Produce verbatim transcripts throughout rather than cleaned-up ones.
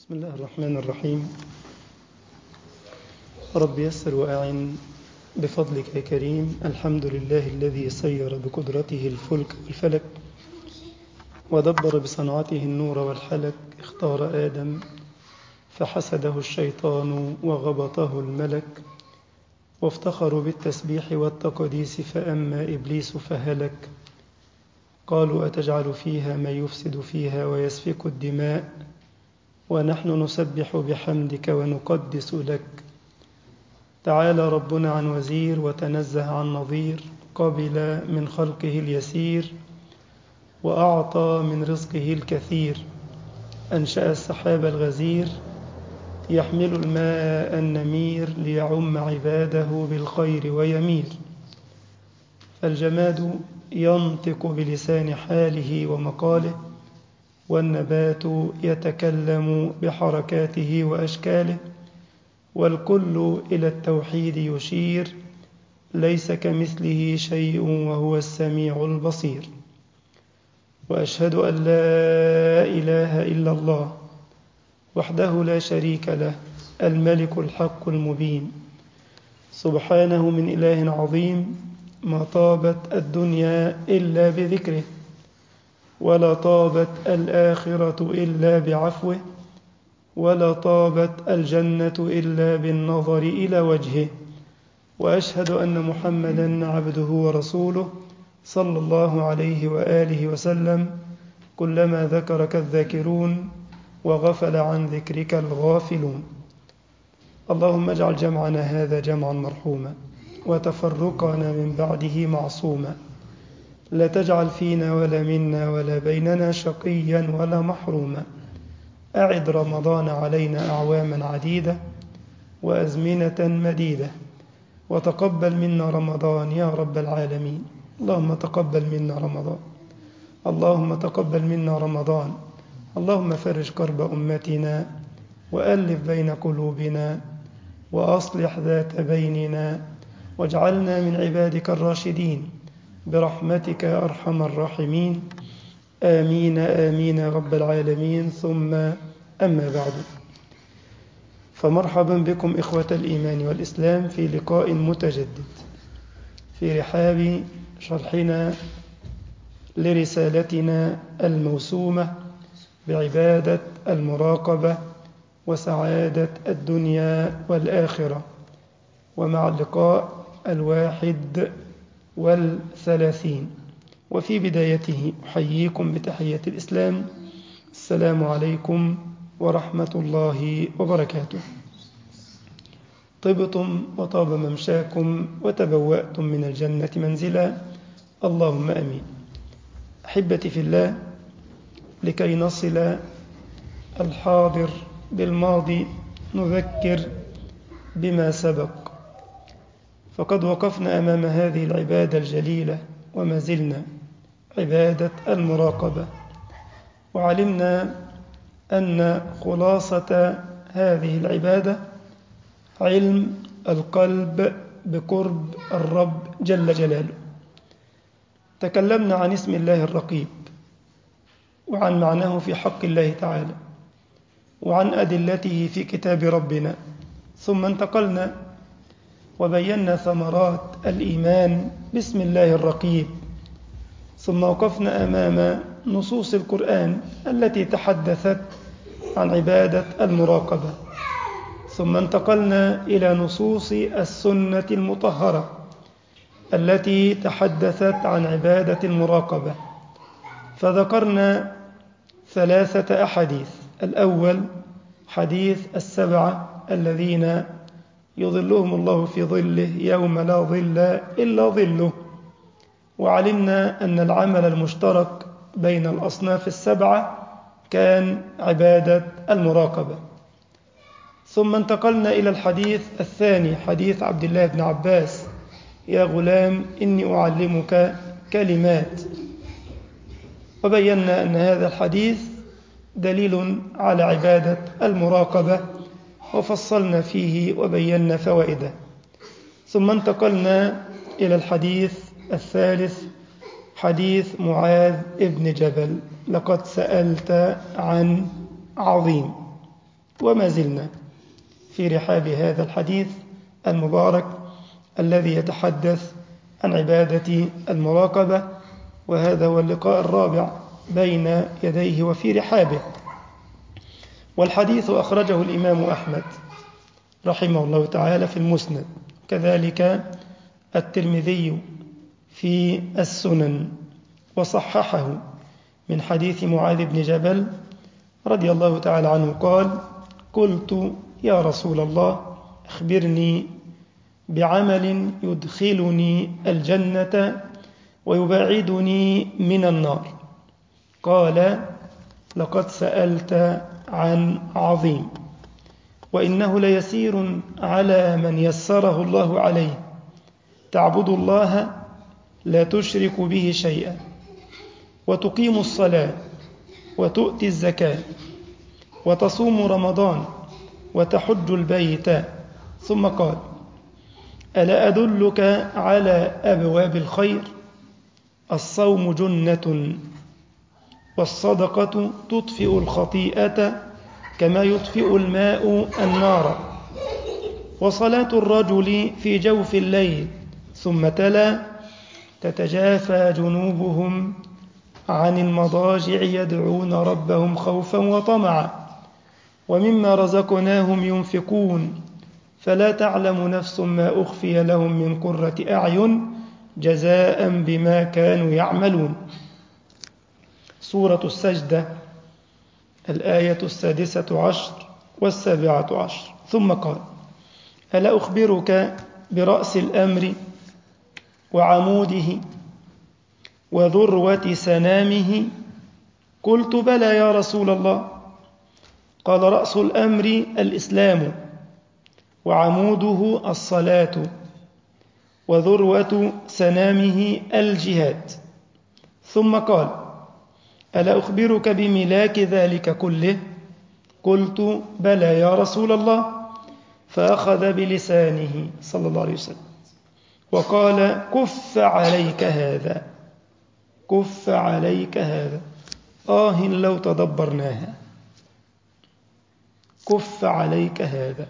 بسم الله الرحمن الرحيم. رب يسر وأعن بفضلك يا كريم. الحمد لله الذي سير بقدرته الفلك والفلك ودبر بصنعته النور والحلك. اختار آدم فحسده الشيطان وغبطه الملك، وافتخروا بالتسبيح والتقديس فأما إبليس فهلك. قالوا أتجعل فيها من يفسد فيها ويسفك الدماء ونحن نسبح بحمدك ونقدس لك. تعالى ربنا عن وزير وتنزه عن نظير، قبل من خلقه اليسير وأعطى من رزقه الكثير. أنشأ السحاب الغزير يحمل الماء النمير ليعم عباده بالخير ويمير. فالجماد ينطق بلسان حاله ومقاله، والنبات يتكلم بحركاته وأشكاله، والكل إلى التوحيد يشير. ليس كمثله شيء وهو السميع البصير. وأشهد أن لا إله إلا الله وحده لا شريك له، الملك الحق المبين. سبحانه من إله عظيم، ما طابت الدنيا إلا بذكره، ولا طابت الآخرة إلا بعفوه، ولا طابت الجنة إلا بالنظر إلى وجهه. وأشهد أن محمدًا عبده ورسوله صلى الله عليه وآله وسلم. كلما ذكرك الذاكرون وغفل عن ذكرك الغافلون. اللهم اجعل جمعنا هذا جمعا مرحوما، وتفرقنا من بعده معصوما. لا تجعل فينا ولا منا ولا بيننا شقيا ولا محروما. أعد رمضان علينا أعواما عديدة وأزمنة مديدة، وتقبل منا رمضان يا رب العالمين. اللهم تقبل منا رمضان، اللهم تقبل منا رمضان. اللهم فرج كرب أمتنا وألف بين قلوبنا وأصلح ذات بيننا، واجعلنا من عبادك الراشدين برحمتك يا أرحم الراحمين. آمين آمين يا رب العالمين. ثم أما بعد، فمرحبا بكم إخوة الإيمان والإسلام في لقاء متجدد في رحاب شرحنا لرسالتنا الموسومة بعبادة المراقبة وسعادة الدنيا والآخرة، ومع اللقاء الواحد والثلاثين. وفي بدايته أحييكم بتحية الإسلام، السلام عليكم ورحمة الله وبركاته. طبتم وطاب ممشاكم وتبوأتم من الجنة منزلا، اللهم أمين. أحبتي في الله، لكي نصل الحاضر بالماضي نذكر بما سبق. فقد وقفنا أمام هذه العبادة الجليلة وما زلنا عبادة المراقبة، وعلمنا أن خلاصة هذه العبادة علم القلب بقرب الرب جل جلاله. تكلمنا عن اسم الله الرقيب، وعن معناه في حق الله تعالى، وعن أدلته في كتاب ربنا. ثم انتقلنا وبينا ثمرات الإيمان باسم الله الرقيب. ثم وقفنا أمام نصوص القرآن التي تحدثت عن عبادة المراقبة. ثم انتقلنا إلى نصوص السنة المطهرة التي تحدثت عن عبادة المراقبة، فذكرنا ثلاثة أحاديث. الأول حديث السبعة الذين يظلهم الله في ظله يوم لا ظل إلا ظله، وعلمنا أن العمل المشترك بين الأصناف السبعة كان عبادة المراقبة. ثم انتقلنا إلى الحديث الثاني، حديث عبد الله بن عباس: يا غلام إني أعلمك كلمات. وبينا أن هذا الحديث دليل على عبادة المراقبة، وفصلنا فيه وبينا فوائده. ثم انتقلنا إلى الحديث الثالث، حديث معاذ ابن جبل: لقد سألت عن عظيم. وما زلنا في رحاب هذا الحديث المبارك الذي يتحدث عن عبادة المراقبة، وهذا هو اللقاء الرابع بين يديه وفي رحابه. والحديث أخرجه الإمام أحمد رحمه الله تعالى في المسند، كذلك الترمذي في السنن، وصححه من حديث معاذ بن جبل رضي الله تعالى عنه قال: قلت يا رسول الله أخبرني بعمل يدخلني الجنة ويبعدني من النار. قال: لقد سألت عن عظيم، وإنه ليسير على من يسره الله عليه، تعبد الله لا تشرك به شيئا، وتقيم الصلاة، وتؤتي الزكاة، وتصوم رمضان، وتحج البيت. ثم قال: ألا أدلك على أبواب الخير؟ الصوم جنة، والصدقة تطفئ الخطيئة كما يطفئ الماء النار، وصلاة الرجل في جوف الليل. ثم تلا: تتجافى جنوبهم عن المضاجع يدعون ربهم خوفا وطمعا، ومما رزقناهم ينفقون، فلا تعلم نفس ما أخفي لهم من قرة أعين جزاء بما كانوا يعملون. سورة السجدة، الآية السادسة عشر والسابعة عشر. ثم قال: ألا أخبرك برأس الأمر وعموده وذروة سنامه؟ قلت: بلى يا رسول الله. قال: رأس الأمر الإسلام، وعموده الصلاة، وذروة سنامه الجهاد. ثم قال: ألا أخبرك بملاك ذلك كله؟ قلت: بلى يا رسول الله. فأخذ بلسانه صلى الله عليه وسلم وقال: كف عليك هذا، كف عليك هذا، آه لو تدبرناها، كف عليك هذا.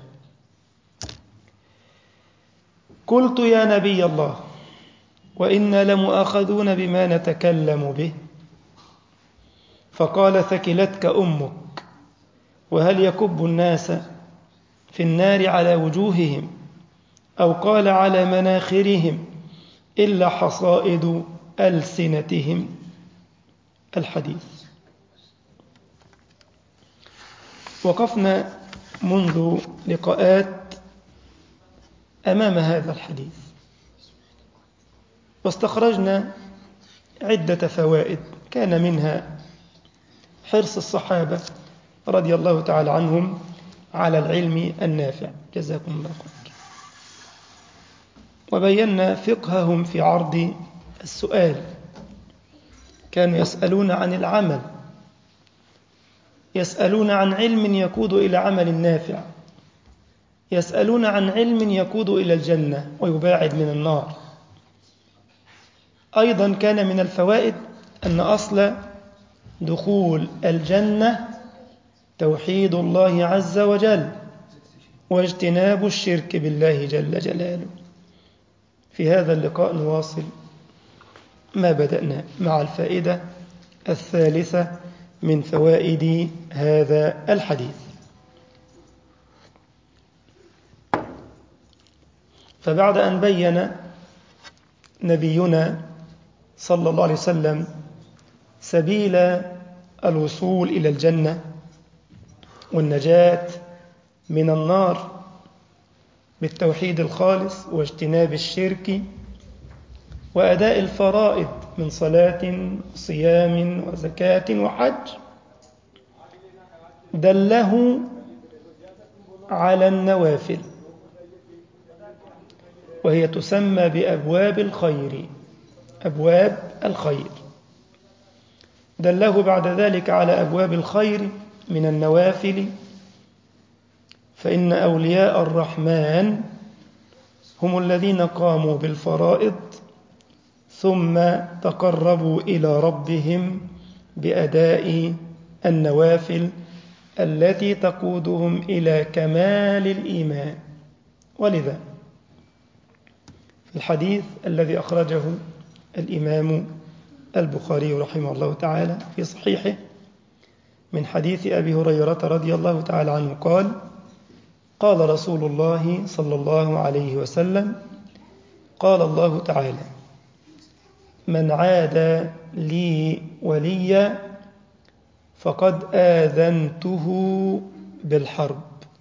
قلت: يا نبي الله، وإنا لمؤاخذون بما نتكلم به. فقال: ثكلتك أمك، وهل يكب الناس في النار على وجوههم، أو قال على مناخرهم، إلا حصائد ألسنتهم. الحديث. وقفنا منذ لقاءات أمام هذا الحديث، واستخرجنا عدة فوائد، كان منها حرص الصحابة رضي الله تعالى عنهم على العلم النافع، جزاكم الله خير. وبينا فقههم في عرض السؤال، كانوا يسألون عن العمل، يسألون عن علم يقود إلى عمل نافع، يسألون عن علم يقود إلى الجنة ويباعد من النار. أيضا كان من الفوائد أن أصل دخول الجنة توحيد الله عز وجل، واجتناب الشرك بالله جل جلاله. في هذا اللقاء نواصل ما بدأنا مع الفائدة الثالثة من فوائد هذا الحديث. فبعد أن بين نبينا صلى الله عليه وسلم سبيل الوصول إلى الجنة والنجاة من النار بالتوحيد الخالص واجتناب الشرك وأداء الفرائض من صلاة صيام وزكاة وحج، دله على النوافل، وهي تسمى بأبواب الخير، أبواب الخير. دله بعد ذلك على أبواب الخير من النوافل، فإن أولياء الرحمن هم الذين قاموا بالفرائض ثم تقربوا إلى ربهم بأداء النوافل التي تقودهم إلى كمال الإيمان. ولذا في الحديث الذي أخرجه الإمام البخاري رحمه الله تعالى في صحيحه من حديث أبي هريرة رضي الله تعالى عنه قال: قال رسول الله صلى الله عليه وسلم: قال الله تعالى: من عادى لي وليا فقد آذنته بالحرب،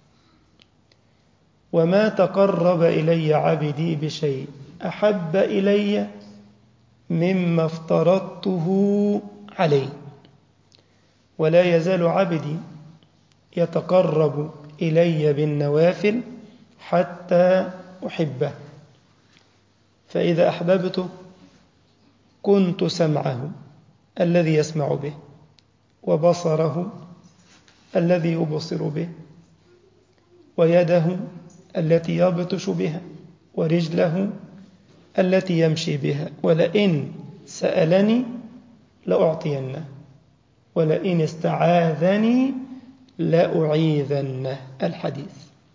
وما تقرب إلي عبدي بشيء أحب إلي مما افترضته عليه، ولا يزال عبدي يتقرب إلي بالنوافل حتى أحبه، فإذا أحببته كنت سمعه الذي يسمع به، وبصره الذي يبصر به، ويده التي يبطش بها، ورجله التي يمشي بها، ولئن سألني لأعطينه، ولئن استعاذني لأعيذنه. الحديث.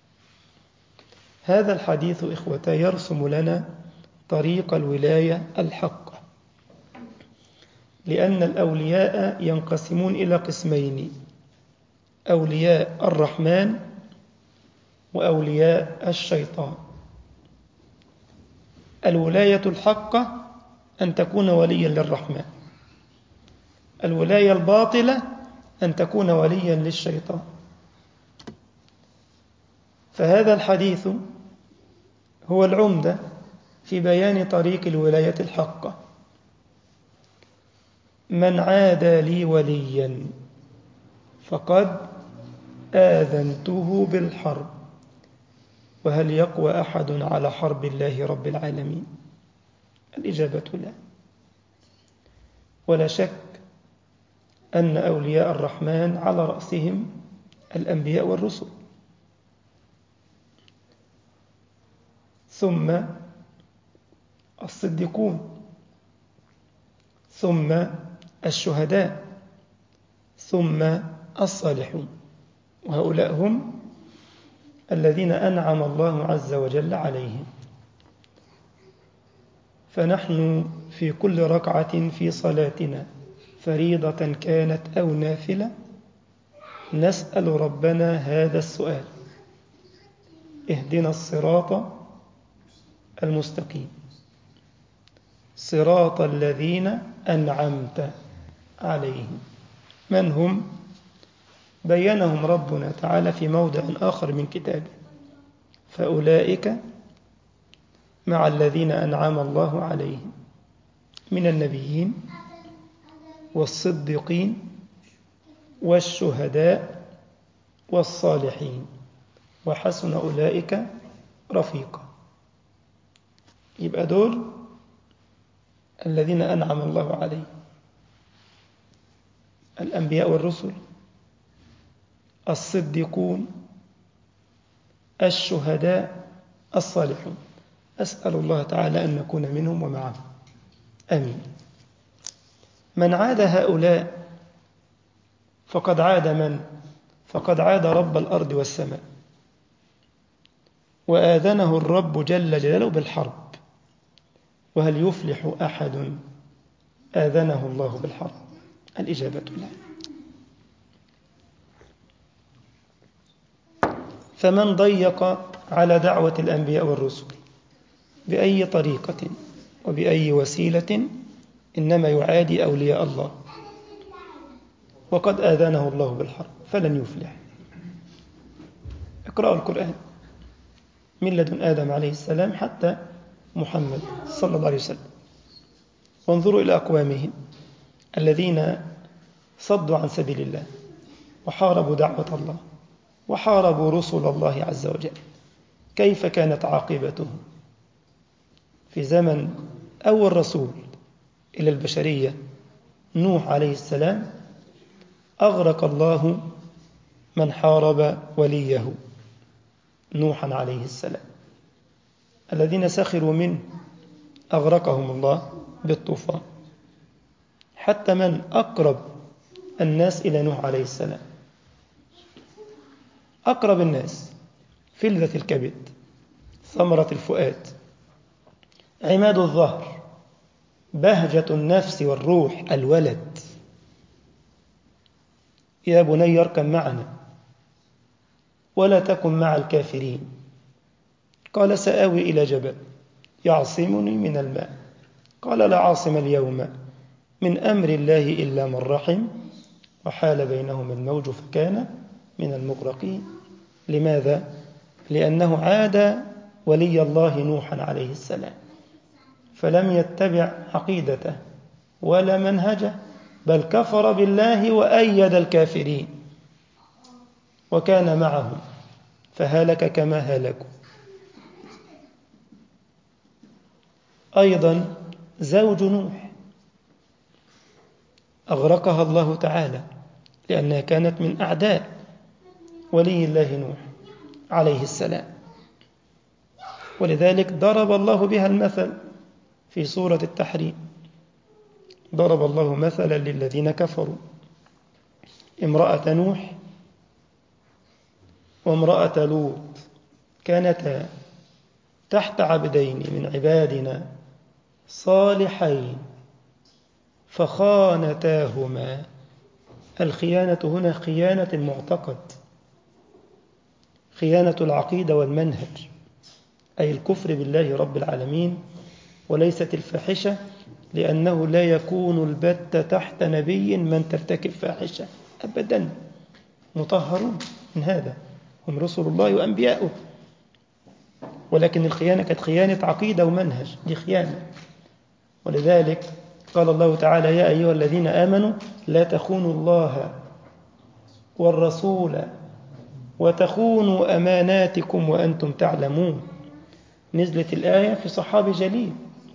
هذا الحديث إخوتي يرسم لنا طريق الولاية الحقة، لأن الأولياء ينقسمون إلى قسمين: أولياء الرحمن وأولياء الشيطان. الولاية الحقة أن تكون وليا للرحمن، الولاية الباطلة أن تكون وليا للشيطان. فهذا الحديث هو العمدة في بيان طريق الولاية الحقة. من عادى لي وليا فقد آذنته بالحرب. وهل يقوى أحد على حرب الله رب العالمين؟ الإجابة لا. ولا شك أن أولياء الرحمن على رأسهم الأنبياء والرسل، ثم الصديقون، ثم الشهداء، ثم الصالحون، وهؤلاء هم الذين أنعم الله عز وجل عليهم. فنحن في كل ركعة في صلاتنا فريضة كانت أو نافلة نسأل ربنا هذا السؤال: اهدنا الصراط المستقيم، صراط الذين أنعمت عليهم. من هم؟ بينهم ربنا تعالى في موضع آخر من كتابه: فأولئك مع الذين أنعم الله عليهم من النبيين والصديقين والشهداء والصالحين وحسن أولئك رفيقا. يبقى دول الذين أنعم الله عليهم: الأنبياء والرسل، الصديقون، الشهداء، الصالحون. أسأل الله تعالى أن نكون منهم ومعهم، آمين. من عاد هؤلاء فقد عاد من؟ فقد عاد رب الأرض والسماء، وآذنه الرب جل جلاله بالحرب. وهل يفلح أحد آذنه الله بالحرب؟ الإجابة لا. فمن ضيق على دعوة الأنبياء والرسل بأي طريقة وبأي وسيلة إنما يعادي أولياء الله، وقد آذنه الله بالحرب، فلن يفلح. اقرأوا القرآن من لدن آدم عليه السلام حتى محمد صلى الله عليه وسلم، وانظروا إلى أقوامهم الذين صدوا عن سبيل الله وحاربوا دعوة الله وحاربوا رسل الله عز وجل. كيف كانت عاقبتهم؟ في زمن أول رسول إلى البشرية نوح عليه السلام أغرق الله من حارب وليه نوحا عليه السلام. الذين سخروا منه أغرقهم الله بالطوفان. حتى من أقرب الناس إلى نوح عليه السلام أقرب الناس، فلذة الكبد، ثمرة الفؤاد، عماد الظهر، بهجة النفس والروح، الولد. يا بني اركب معنا ولا تكن مع الكافرين. قال سآوي إلى جبل يعصمني من الماء. قال لا عاصم اليوم من أمر الله إلا من رحم وحال بينهما الموج فكان من المغرقين. لماذا؟ لأنه عاد ولي الله نوحا عليه السلام، فلم يتبع عقيدته ولا منهجه، بل كفر بالله وأيد الكافرين وكان معهم فهلك كما هلكوا. أيضا زوج نوح أغرقها الله تعالى لأنها كانت من أعداء ولي الله نوح عليه السلام، ولذلك ضرب الله بها المثل في سورة التحريم. ضرب الله مثلا للذين كفروا امرأة نوح وامرأة لوط كانتا تحت عبدين من عبادنا صالحين فخانتاهما. الخيانة هنا خيانة المعتقد، خيانة العقيدة والمنهج، أي الكفر بالله رب العالمين. وليست الفاحشة، لأنه لا يكون البت تحت نبي من ترتكب فاحشة أبدا، مطهرون من هذا، هم رسل الله وأنبياؤه. ولكن الخيانة كانت خيانة عقيدة ومنهج، دي خيانة. ولذلك قال الله تعالى يا أيها الذين آمنوا لا تخونوا الله والرسول وتخونوا أماناتكم وأنتم تعلمون. نزلت الآية في صحابي جليل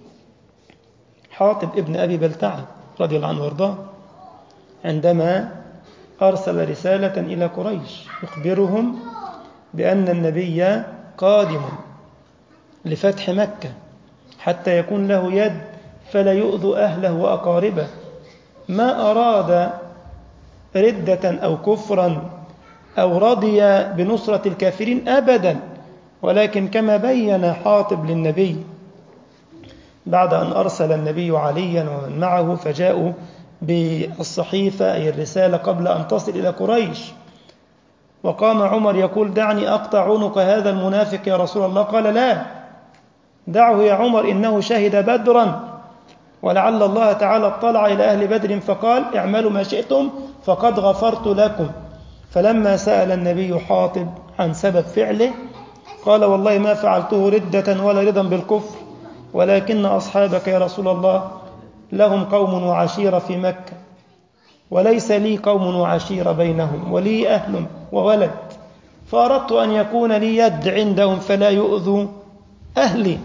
حاطب ابن أبي بلتعة رضي الله عنه وارضاه، عندما أرسل رسالة إلى قريش يخبرهم بأن النبي قادم لفتح مكة حتى يكون له يد فلا يؤذوا أهله وأقاربه. ما أراد ردة أو كفرا أو رضي بنصرة الكافرين أبدا، ولكن كما بين حاطب للنبي بعد أن أرسل النبي عليا ومن معه فجاءوا بالصحيفة أي الرسالة قبل أن تصل إلى قريش، وقام عمر يقول دعني أقطع عنق هذا المنافق يا رسول الله. قال لا، دعه يا عمر إنه شهد بدرا ولعل الله تعالى اطلع إلى أهل بدر فقال اعملوا ما شئتم فقد غفرت لكم. فلما سأل النبي حاطب عن سبب فعله قال والله ما فعلته ردة ولا رضا بالكفر، ولكن أصحابك يا رسول الله لهم قوم وعشيرة في مكة وليس لي قوم وعشيرة بينهم ولي أهل وولد، فأردت أن يكون لي يد عندهم فلا يؤذوا أهلي.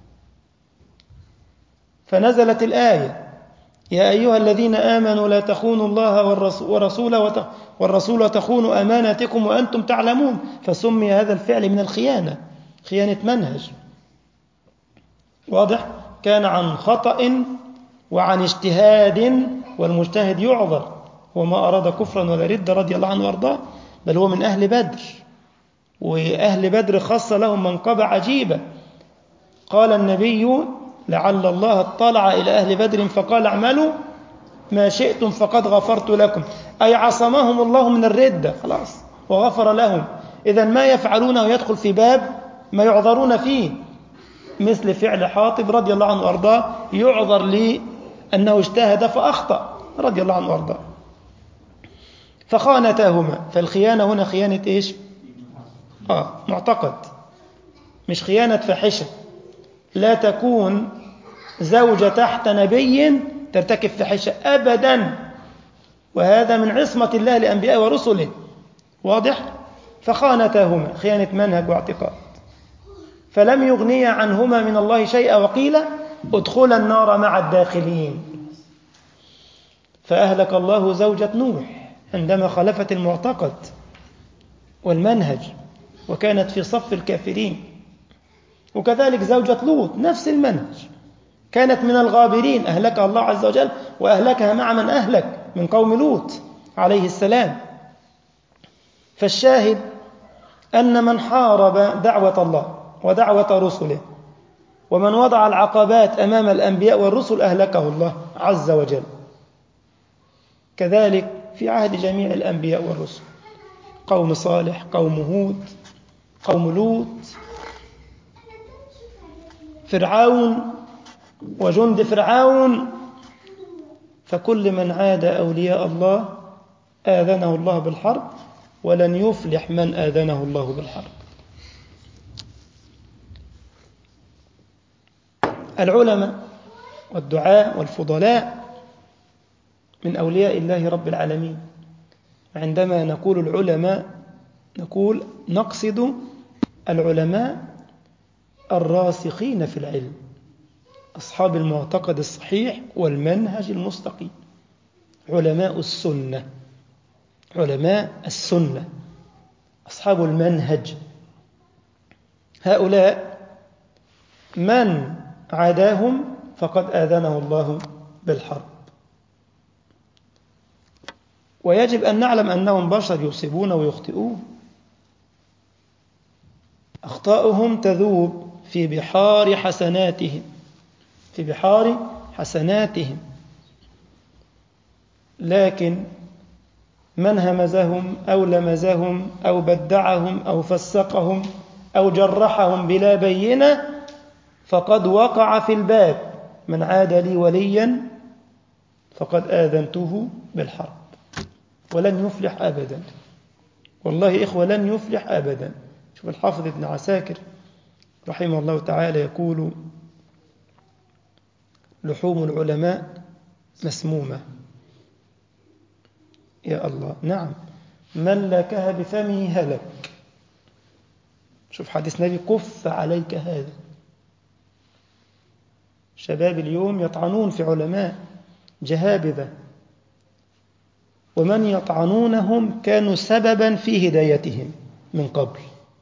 فنزلت الآية يا أيها الذين آمنوا لا تخونوا الله والرسول والرسول وتخونوا أماناتكم وأنتم تعلمون. فسمي هذا الفعل من الخيانة، خيانة منهج. واضح؟ كان عن خطأ وعن اجتهاد، والمجتهد يعذر، وما أراد كفرا ولا رد رضي الله عنه وارضاه، بل هو من أهل بدر، وأهل بدر خاصة لهم منقبة عجيبة. قال النبي لعل الله اطلع إلى أهل بدر فقال اعملوا ما شئتم فقد غفرت لكم، أي عصمهم الله من الردة خلاص وغفر لهم. إذن ما يفعلونه يدخل في باب ما يعذرون فيه، مثل فعل حاطب رضي الله عنه وارضاه يعذر لي أنه اجتهد فأخطأ رضي الله عنه وارضاه. فخانتاهما، فالخيانة هنا خيانة إيش؟ آه معتقد، مش خيانة فاحشة. لا تكون زوجة تحت نبي ترتكب فاحشة أبدا، وهذا من عصمة الله لأنبياء ورسله. واضح؟ فخانتاهما خيانة منهج واعتقاد، فلم يغني عنهما من الله شيئا وقيل ادخل النار مع الداخلين. فأهلك الله زوجة نوح عندما خلفت المعتقد والمنهج وكانت في صف الكافرين، وكذلك زوجة لوط نفس المنهج، كانت من الغابرين أهلكها الله عز وجل وأهلكها مع من أهلك من قوم لوط عليه السلام. فالشاهد أن من حارب دعوة الله ودعوة رسله ومن وضع العقبات أمام الأنبياء والرسل أهلكه الله عز وجل. كذلك في عهد جميع الأنبياء والرسل، قوم صالح، قوم هود، قوم لوط، فرعون وجند فرعون، فكل من عاد أولياء الله آذنه الله بالحرب، ولن يفلح من آذنه الله بالحرب. العلماء والدعاء والفضلاء من أولياء الله رب العالمين. عندما نقول العلماء نقول نقصد العلماء الراسخين في العلم، أصحاب المعتقد الصحيح والمنهج المستقيم، علماء السنة، علماء السنة أصحاب المنهج. هؤلاء من عاداهم فقد آذنه الله بالحرب. ويجب أن نعلم أنهم بشر يصيبون ويخطئون، أخطاؤهم تذوب في بحار حسناتهم، في بحار حسناتهم، لكن من همزهم أو لمزهم أو بدعهم أو فسقهم أو جرحهم بلا بينة فقد وقع في الباب. من عاد لي وليا فقد آذنته بالحرب، ولن يفلح أبدا. والله إخوة لن يفلح أبدا. شوف الحافظ ابن عساكر رحمه الله تعالى يقول: لحوم العلماء مسمومة. يا الله، نعم، من لكها بفمه هلك. شوف حديث نبي: كف عليك هذا. شباب اليوم يطعنون في علماء جهابذة، ومن يطعنونهم كانوا سببا في هدايتهم من قبل.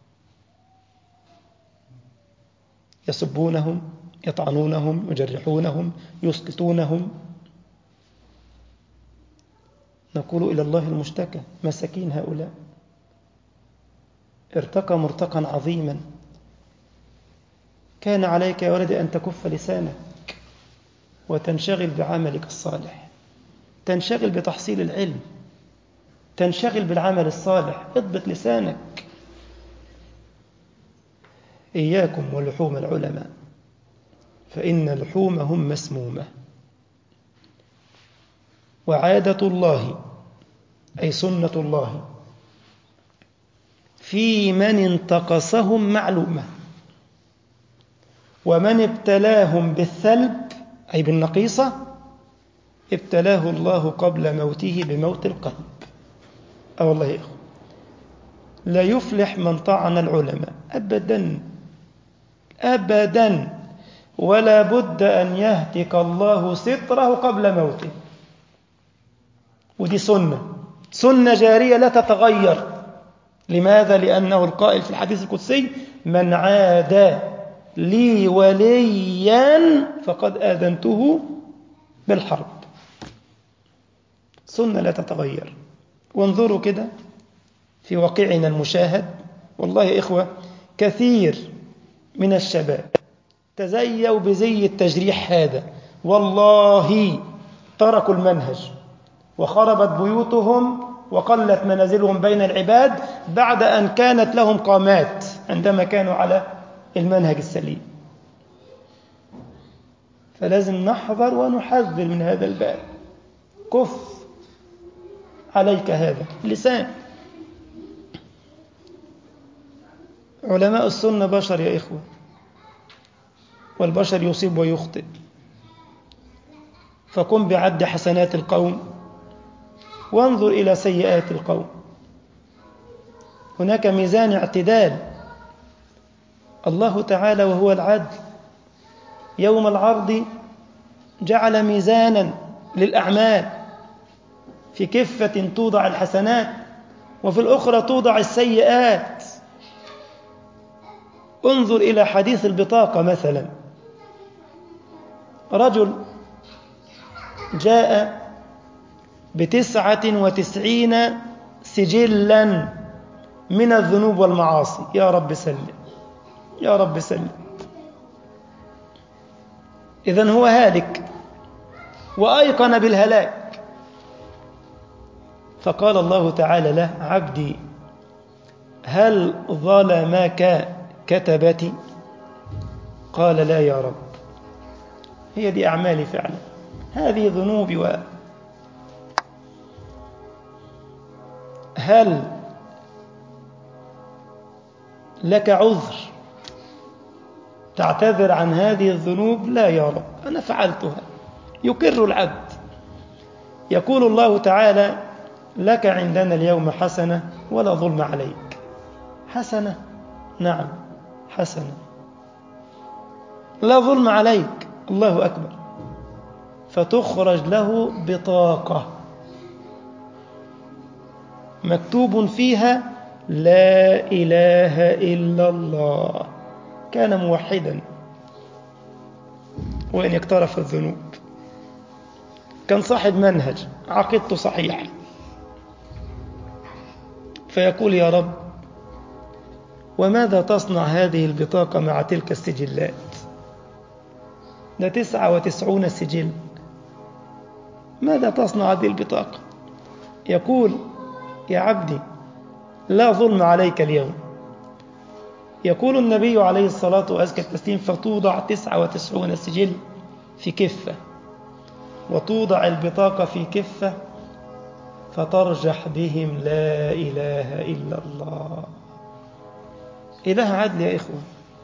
يسبونهم، يطعنونهم، يجرحونهم، يسقطونهم. نقول إلى الله المشتكى. مساكين هؤلاء ارتقى مرتقا عظيما. كان عليك يا ولدي أن تكف لسانك وتنشغل بعملك الصالح، تنشغل بتحصيل العلم، تنشغل بالعمل الصالح. اضبط لسانك. إياكم ولحوم العلماء فإن لحومهم مسمومة. وعادة الله أي سنة الله في من انتقصهم معلومة، ومن ابتلاهم بالثلب أي بالنقيصة ابتلاه الله قبل موته بموت القلب. أه والله يا إخوة، لا يفلح من طعن العلماء أبدا أبدا، ولا بد أن يهتك الله ستره قبل موته. ودي سنة سنة جارية لا تتغير. لماذا؟ لأنه القائل في الحديث القدسي: من عادى لي وليا فقد آذنته بالحرب. سنة لا تتغير. وانظروا كده في واقعنا المشاهد، والله يا إخوة كثير من الشباب تزيوا بزي التجريح هذا، والله تركوا المنهج وخربت بيوتهم وقلت منازلهم بين العباد بعد أن كانت لهم قامات عندما كانوا على المنهج السليم. فلازم نحذر ونحذر من هذا الباب. كف عليك هذا اللسان. علماء السنة بشر يا إخوة، والبشر يصيب ويخطئ، فقم بعد حسنات القوم وانظر إلى سيئات القوم. هناك ميزان اعتدال. الله تعالى وهو العدل يوم العرض جعل ميزانا للأعمال، في كفة توضع الحسنات وفي الأخرى توضع السيئات. انظر إلى حديث البطاقة مثلا. رجل جاء بتسعة وتسعين سجلا من الذنوب والمعاصي. يا رب سلم، يا رب سلم. إذن هو هالك وأيقن بالهلاك. فقال الله تعالى له: عبدي هل ظلمك كتبتي؟ قال: لا يا رب، هي دي أعمالي فعلا، هذه ذنوبي. و هل لك عذر تعتذر عن هذه الذنوب؟ لا يا رب، أنا فعلتها. يقر العبد. يقول الله تعالى: لك عندنا اليوم حسنة ولا ظلم عليك. حسنة، نعم حسنة، لا ظلم عليك. الله أكبر. فتخرج له بطاقة مكتوب فيها: لا إله إلا الله. كان موحدا وإن اقترف الذنوب، كان صاحب منهج، عقيدته صحيحة. فيقول: يا رب، وماذا تصنع هذه البطاقة مع تلك السجلات؟ ده تسعة وتسعون سجل، ماذا تصنع هذه البطاقة؟ يقول: يا عبدي لا ظلم عليك اليوم. يقول النبي عليه الصلاة وأزكى التسليم: فتوضع تسعة وتسعون سجل في كفة، وتوضع البطاقة في كفة، فترجح بهم لا إله إلا الله. إله عدل يا إخوة،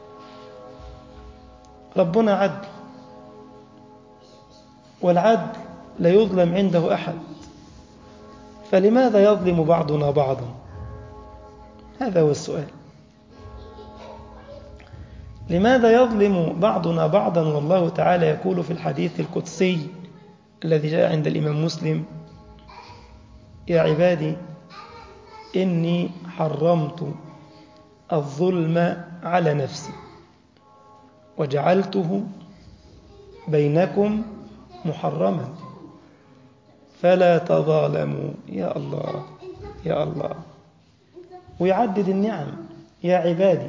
ربنا عدل، والعدل لا يظلم عنده أحد. فلماذا يظلم بعضنا بعضا؟ هذا هو السؤال. لماذا يظلم بعضنا بعضا والله تعالى يقول في الحديث القدسي الذي جاء عند الإمام مسلم: يا عبادي إني حرمت الظلم على نفسي وجعلته بينكم محرما فلا تظالموا. يا الله، يا الله. ويعدد النعم: يا عبادي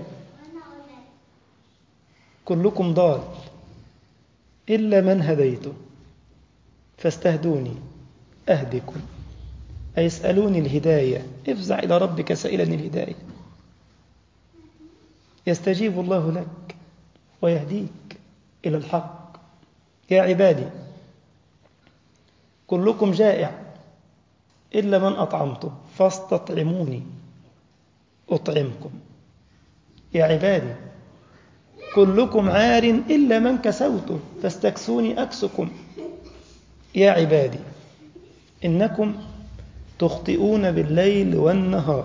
كلكم ضال إلا من هديته فاستهدوني أهدكم. أي اسألوني الهداية، افزع إلى ربك سائلا الهداية، يستجيب الله لك ويهديك إلى الحق. يا عبادي كلكم جائع إلا من أطعمته فاستطعموني أطعمكم. يا عبادي كلكم عار إلا من كسوته فاستكسوني أكسكم. يا عبادي إنكم تخطئون بالليل والنهار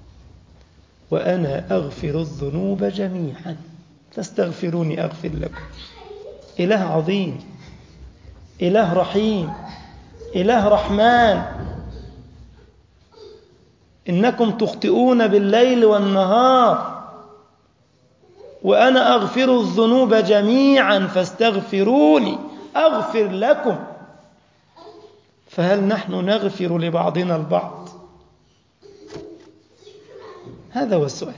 وأنا أغفر الذنوب جميعا فاستغفروني أغفر لكم. إله عظيم، إله رحيم، إله رحمن. إنكم تخطئون بالليل والنهار وأنا أغفر الذنوب جميعا فاستغفروني أغفر لكم. فهل نحن نغفر لبعضنا البعض؟ هذا هو السؤال.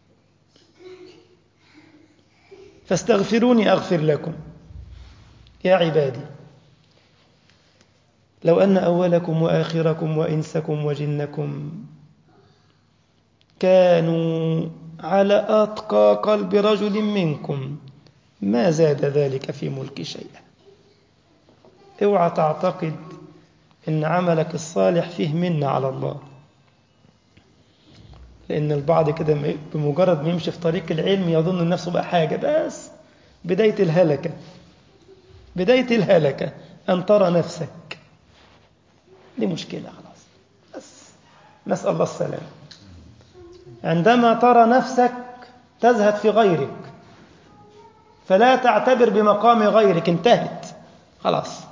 فاستغفروني أغفر لكم. يا عبادي لو أن أولكم وآخركم وإنسكم وجنكم كانوا على أتقى قلب رجل منكم ما زاد ذلك في ملك شيئا. اوعى تعتقد إن عملك الصالح فيه منة على الله، لأن البعض كده بمجرد ما يمشي في طريق العلم يظن نفسه بقى حاجة. بس بداية الهلكة، بداية الهلكة أن ترى نفسك. دي مشكلة خلاص. بس نسأل الله السلام. عندما ترى نفسك تزهد في غيرك، فلا تعتبر بمقام غيرك، انتهت خلاص.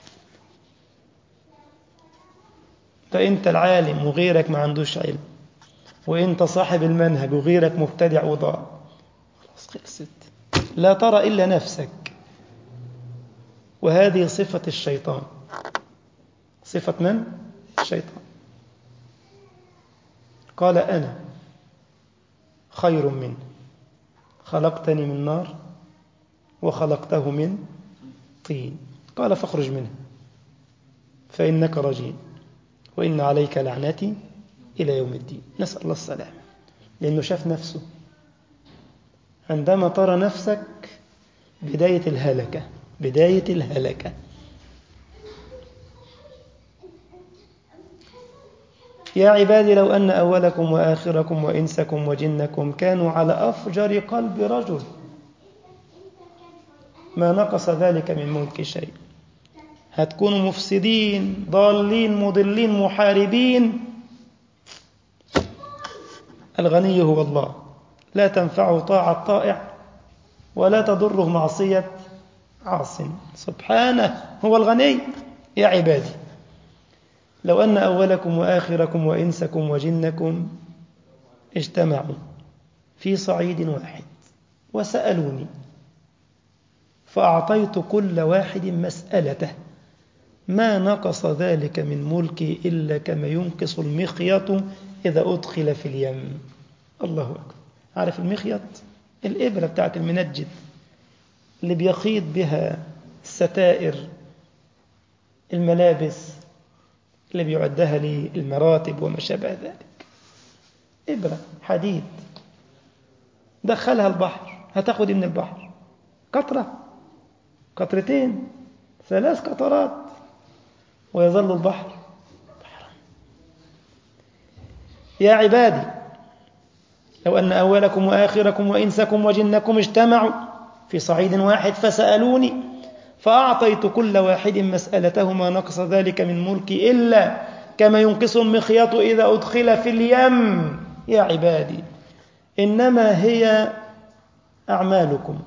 فأنت العالم وغيرك ما عندوش علم، وأنت صاحب المنهج وغيرك مبتدع وضال، خلاص خلصت. لا ترى إلا نفسك. وهذه صفة الشيطان. صفة من؟ الشيطان. قال أنا خير منه، خلقتني من نار وخلقته من طين، قال فاخرج منها فإنك رجيم وإن عليك لعنتي إلى يوم الدين. نسأل الله السلامة، لأنه شاف نفسه. عندما ترى نفسك بداية الهلكة، بداية الهلكة. يا عبادي لو أن أولكم وآخركم وإنسكم وجنكم كانوا على أفجر قلب رجل ما نقص ذلك من ملك شيء. هتكونوا مفسدين ضالين مضلين محاربين. الغني هو الله، لا تنفعه طاعة طائع ولا تضره معصية عاص، سبحانه هو الغني. يا عبادي لو أن أولكم وآخركم وإنسكم وجنكم اجتمعوا في صعيد واحد وسألوني فأعطيت كل واحد مسألته ما نقص ذلك من ملكي إلا كما ينقص المخيط إذا أدخل في اليم. الله أكبر. عارف المخيط؟ الإبرة بتاعت المنجد اللي بيخيط بها الستائر، الملابس اللي بيعدها للمراتب وما شابه ذلك. إبرة حديد دخلها البحر، هتاخد من البحر قطرة، قطرتين، ثلاث قطرات، ويظل البحر بحرا. يا عبادي لو أن أولكم وآخركم وإنسكم وجنكم اجتمعوا في صعيد واحد فسألوني فأعطيت كل واحد مسألته ما نقص ذلك من ملكي إلا كما ينقص المخيط إذا أدخل في اليم. يا عبادي إنما هي أعمالكم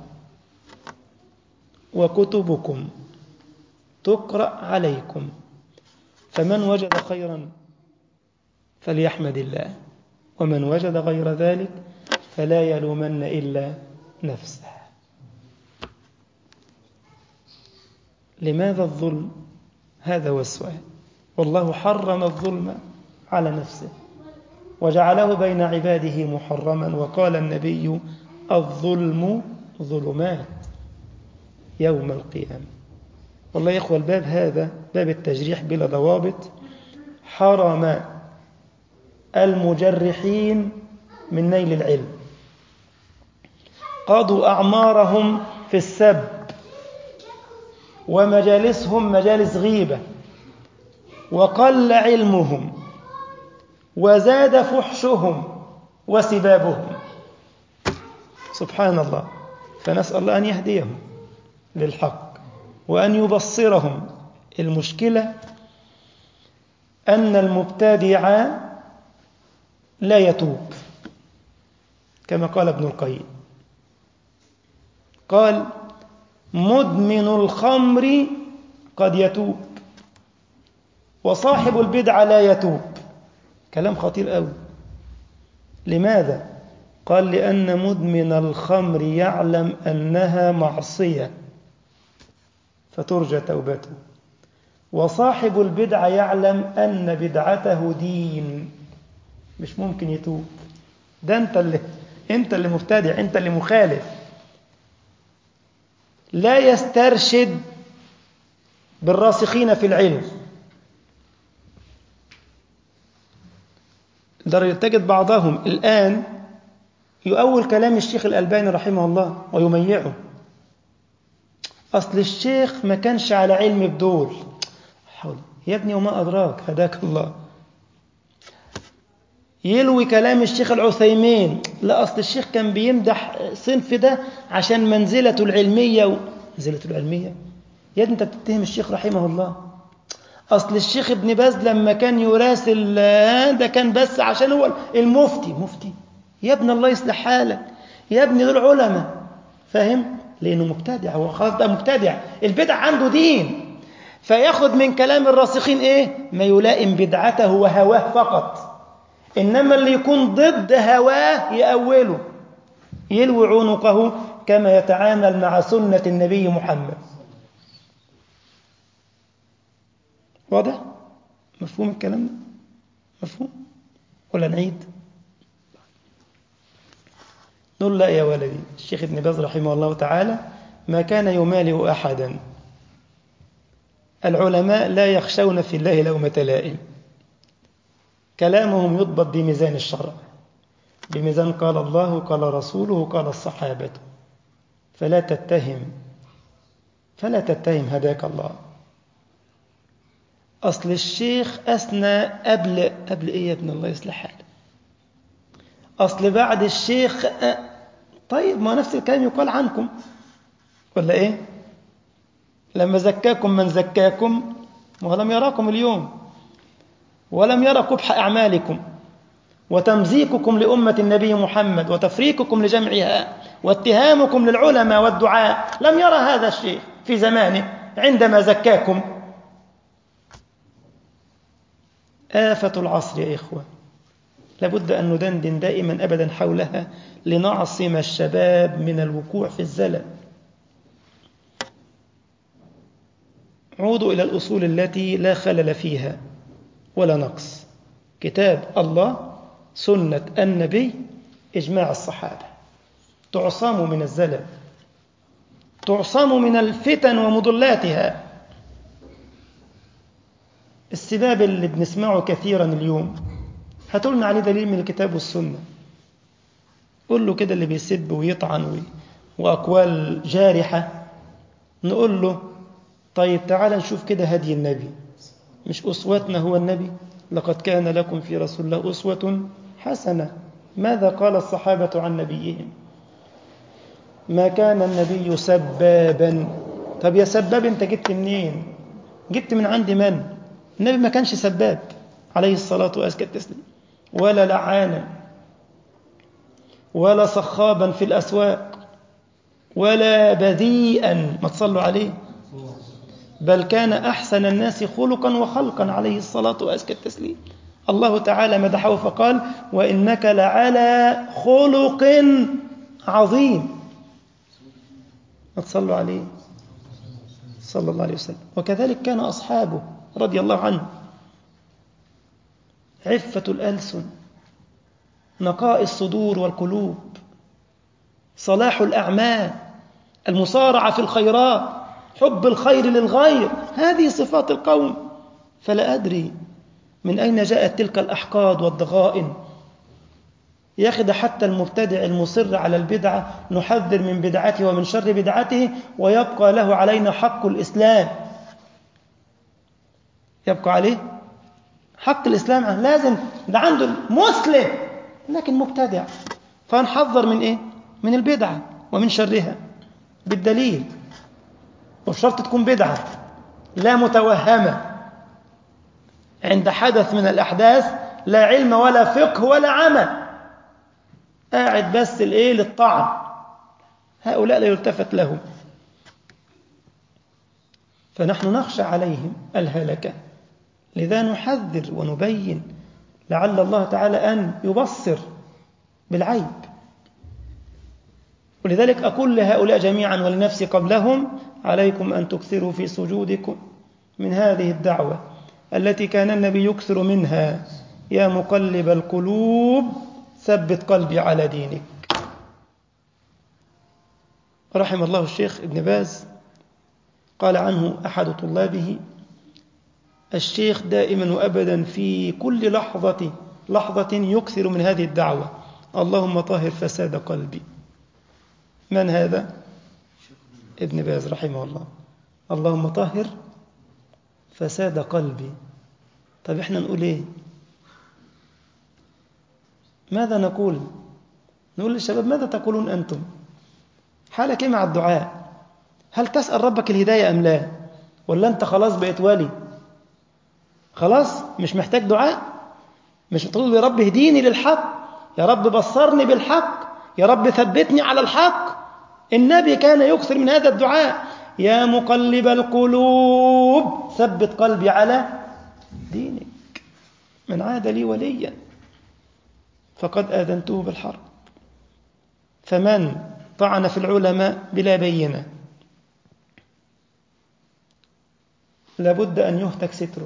وكتبكم تقرأ عليكم، فمن وجد خيرا فليحمد الله، ومن وجد غير ذلك فلا يلومن إلا نفسه. لماذا الظلم؟ هذا هو السؤال. والله حرم الظلم على نفسه وجعله بين عباده محرما، وقال النبي الظلم ظلمات يوم القيامة. والله يا إخوة الباب هذا باب التجريح بلا ضوابط حرم المجرحين من نيل العلم، قضوا أعمارهم في السب ومجالسهم مجالس غيبة، وقل علمهم وزاد فحشهم وسبابهم. سبحان الله. فنسأل الله أن يهديهم للحق وأن يبصرهم. المشكلة أن المبتدع لا يتوب، كما قال ابن القيم، قال مدمن الخمر قد يتوب وصاحب البدعة لا يتوب. كلام خطير قوي. لماذا؟ قال لأن مدمن الخمر يعلم أنها معصية فترجى توبته، وصاحب البدعة يعلم أن بدعته دين مش ممكن يتوب. ده أنت اللي أنت اللي مبتدع، أنت اللي مخالف. لا يسترشد بالراسخين في العلم. لدرجة تجد بعضهم الآن يؤول كلام الشيخ الألباني رحمه الله ويميعه. أصل الشيخ ما كانش على علم بدول. حول يا ابني وما أدراك هداك الله. يلوي كلام الشيخ العثيمين، لا أصل الشيخ كان بيمدح صنف ده عشان منزلته العلمية و... منزلته العلمية يا ابني أنت بتتهم الشيخ رحمه الله. أصل الشيخ ابن باز لما كان يراسل ده كان بس عشان هو المفتي. مفتي يا ابن الله يصلح حالك يا ابني، دول علماء. فاهم؟ لأنه مبتدع، هو خلاص بقى مبتدع، البدع عنده دين، فياخد من كلام الراسخين إيه؟ ما يلائم بدعته وهواه فقط. إنما اللي يكون ضد هواه يأوله، يلوي عنقه كما يتعامل مع سنة النبي محمد. واضح؟ مفهوم الكلام ده؟ مفهوم؟ ولا نعيد؟ نقول لا يا ولدي، الشيخ ابن باز رحمه الله تعالى ما كان يمالئ أحدا. العلماء لا يخشون في الله لومة لائم، كلامهم يضبط بميزان الشرع، بميزان قال الله قال رسوله قال الصحابة، فلا تتهم فلا تتهم هداك الله. أصل الشيخ أثنى قبل قبل إيه يا ابن الله يصلح حاله، أصل بعد الشيخ طيب ما نفس الكلام يقال عنكم ولا إيه؟ لما زكاكم من زكاكم ولم يراكم اليوم، ولم يرى قبح أعمالكم وتمزيقكم لأمة النبي محمد وتفريقكم لجمعها واتهامكم للعلماء والدعاء، لم يرى هذا الشيء في زمانه عندما زكاكم. آفة العصر يا إخوة، لابد أن ندندن دائما أبدا حولها لنعصم الشباب من الوقوع في الزلل. عودوا إلى الأصول التي لا خلل فيها ولا نقص: كتاب الله، سنة النبي، إجماع الصحابة. تعصموا من الزلل، تعصموا من الفتن ومضلاتها. السباب اللي بنسمعه كثيرا اليوم هتقولنا عليه دليل من الكتاب والسنة. قل له كده اللي بيسب ويطعن وأقوال جارحة، نقول له طيب تعال نشوف كده هدي النبي، مش أسوتنا هو النبي؟ لقد كان لكم في رسول الله أسوة حسنة. ماذا قال الصحابة عن نبيهم؟ ما كان النبي سبابا. طب يا سباب انت جبت منين؟ جبت من عند من؟ النبي ما كانش سباب عليه الصلاة وأزكى التسليم، ولا لعانا، ولا صخابا في الأسواق، ولا بذيئا، ما تصلوا عليه، بل كان أحسن الناس خلقا وخلقا عليه الصلاة وأزكى التسليم. الله تعالى مدحه فقال: وإنك لعلى خلق عظيم. ما تصلوا عليه صلى الله عليه وسلم. وكذلك كان أصحابه رضي الله عنه: عفة الألسن، نقاء الصدور والقلوب، صلاح الأعمال، المصارعة في الخيرات، حب الخير للغير. هذه صفات القوم. فلا أدري من أين جاءت تلك الأحقاد والضغائن. ياخد حتى المبتدع المصر على البدعة نحذر من بدعته ومن شر بدعته، ويبقى له علينا حق الإسلام، يبقى عليه حق الإسلام. لازم ده عنده مسلم لكن مبتدع، فنحذر من إيه؟ من البدعة ومن شرها بالدليل، وبشرط تكون بدعة لا متوهمة عند حدث من الأحداث، لا علم ولا فقه ولا عمل، قاعد بس الإيه للطعن. هؤلاء لا يلتفت لهم، فنحن نخشى عليهم الهلكة، لذا نحذر ونبين لعل الله تعالى أن يبصر بالعيب. ولذلك أقول لهؤلاء جميعا ولنفسي قبلهم: عليكم أن تكثروا في سجودكم من هذه الدعوة التي كان النبي يكثر منها: يا مقلب القلوب ثبت قلبي على دينك. رحم الله الشيخ ابن باز، قال عنه أحد طلابه: الشيخ دائما وأبدا في كل لحظة لحظة يكثر من هذه الدعوة: اللهم طهر فساد قلبي. من هذا؟ ابن باز رحمه الله. اللهم طهر فساد قلبي. طب احنا نقول ايه؟ ماذا نقول؟ نقول للشباب: ماذا تقولون أنتم؟ حالك ايه مع الدعاء؟ هل تسأل ربك الهداية أم لا؟ ولا أنت خلاص بقيت ولي خلاص مش محتاج دعاء؟ مش تقول يا رب اهديني للحق، يا رب بصرني بالحق، يا رب ثبتني على الحق؟ النبي كان يكثر من هذا الدعاء: يا مقلب القلوب ثبت قلبي على دينك. من عاد لي وليا فقد آذنته بالحرب. فمن طعن في العلماء بلا بينة لابد أن يهتك ستره،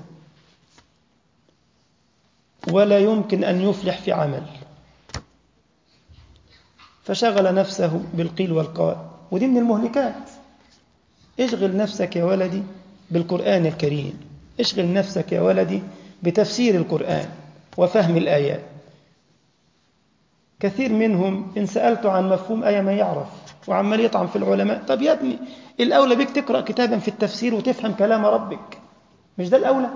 ولا يمكن أن يفلح في عمل. فشغل نفسه بالقيل والقال، ودي من المهلكات. اشغل نفسك يا ولدي بالقرآن الكريم، اشغل نفسك يا ولدي بتفسير القرآن وفهم الآيات. كثير منهم إن سألت عن مفهوم آية ما يعرف وعمال يطعن في العلماء. طب يا ابني الأولى بك تقرأ كتابا في التفسير وتفهم كلام ربك، مش ده الأولى؟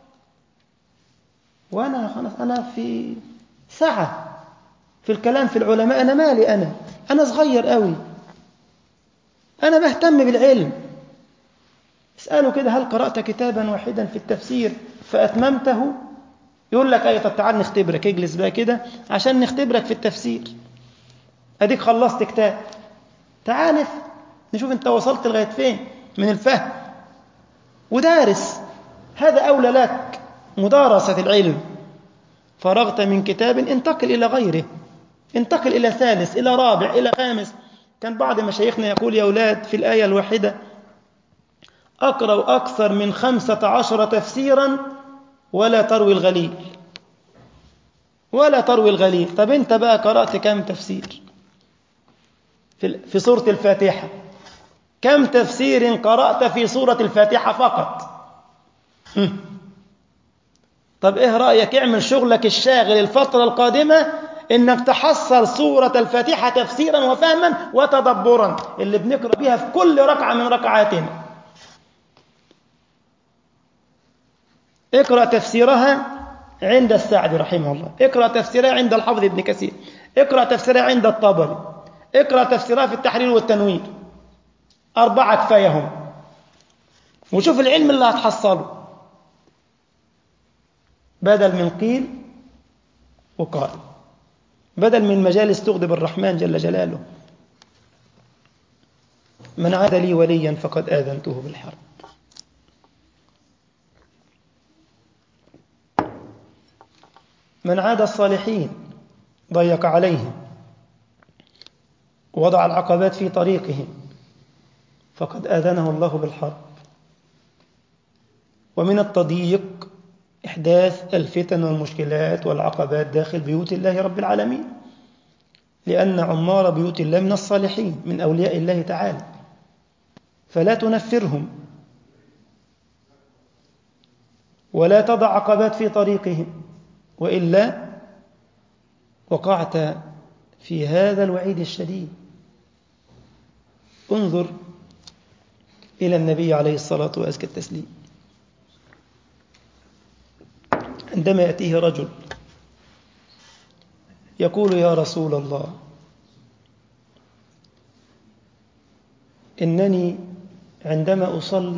وأنا خلاص أنا في سعة في الكلام في العلماء، أنا مالي، أنا أنا صغير قوي، أنا بهتم بالعلم. اسأله كده هل قرأت كتابا واحدا في التفسير فأتممته؟ يقول لك أي. طب تعال نختبرك، اجلس بقى كده عشان نختبرك في التفسير. أديك خلصت كتاب، تعال نشوف أنت وصلت لغاية فين من الفهم ودارس. هذا أولى لك، مدارسة العلم. فرغت من كتاب انتقل إلى غيره، انتقل إلى ثالث، إلى رابع، إلى خامس. كان بعض مشايخنا يقول يا أولاد في الآية الواحدة أقرأ أكثر من خمسة عشر تفسيرا ولا تروي الغليل، ولا تروي الغليل. طب أنت بقى قرأت كم تفسير في سورة الفاتحة؟ كم تفسير قرأت في سورة الفاتحة فقط؟ طب إيه رأيك اعمل شغلك الشاغل الفترة القادمة إنك تحصل سورة الفاتحة تفسيرا وفهما وتدبرا اللي بنقرأ بها في كل ركعة من ركعاتنا. اقرأ تفسيرها عند السعدي رحمه الله، اقرأ تفسيرها عند الحافظ ابن كثير، اقرأ تفسيرها عند الطبري، اقرأ تفسيرها في التحرير والتنوير. أربعة كفايهم، وشوف العلم اللي هتحصله بدل من قيل وقال، بدل من مجالس تغضب الرحمن جل جلاله. من عاد لي وليا فقد آذنته بالحرب. من عاد الصالحين ضيق عليهم ووضع العقبات في طريقهم فقد آذنه الله بالحرب. ومن التضييق إحداث الفتن والمشكلات والعقبات داخل بيوت الله رب العالمين، لأن عمار بيوت الله من الصالحين من أولياء الله تعالى، فلا تنفرهم ولا تضع عقبات في طريقهم، وإلا وقعت في هذا الوعيد الشديد. انظر إلى النبي عليه الصلاة وأزكى التسليم عندما يأتيه رجل يقول يا رسول الله إنني عندما أصلي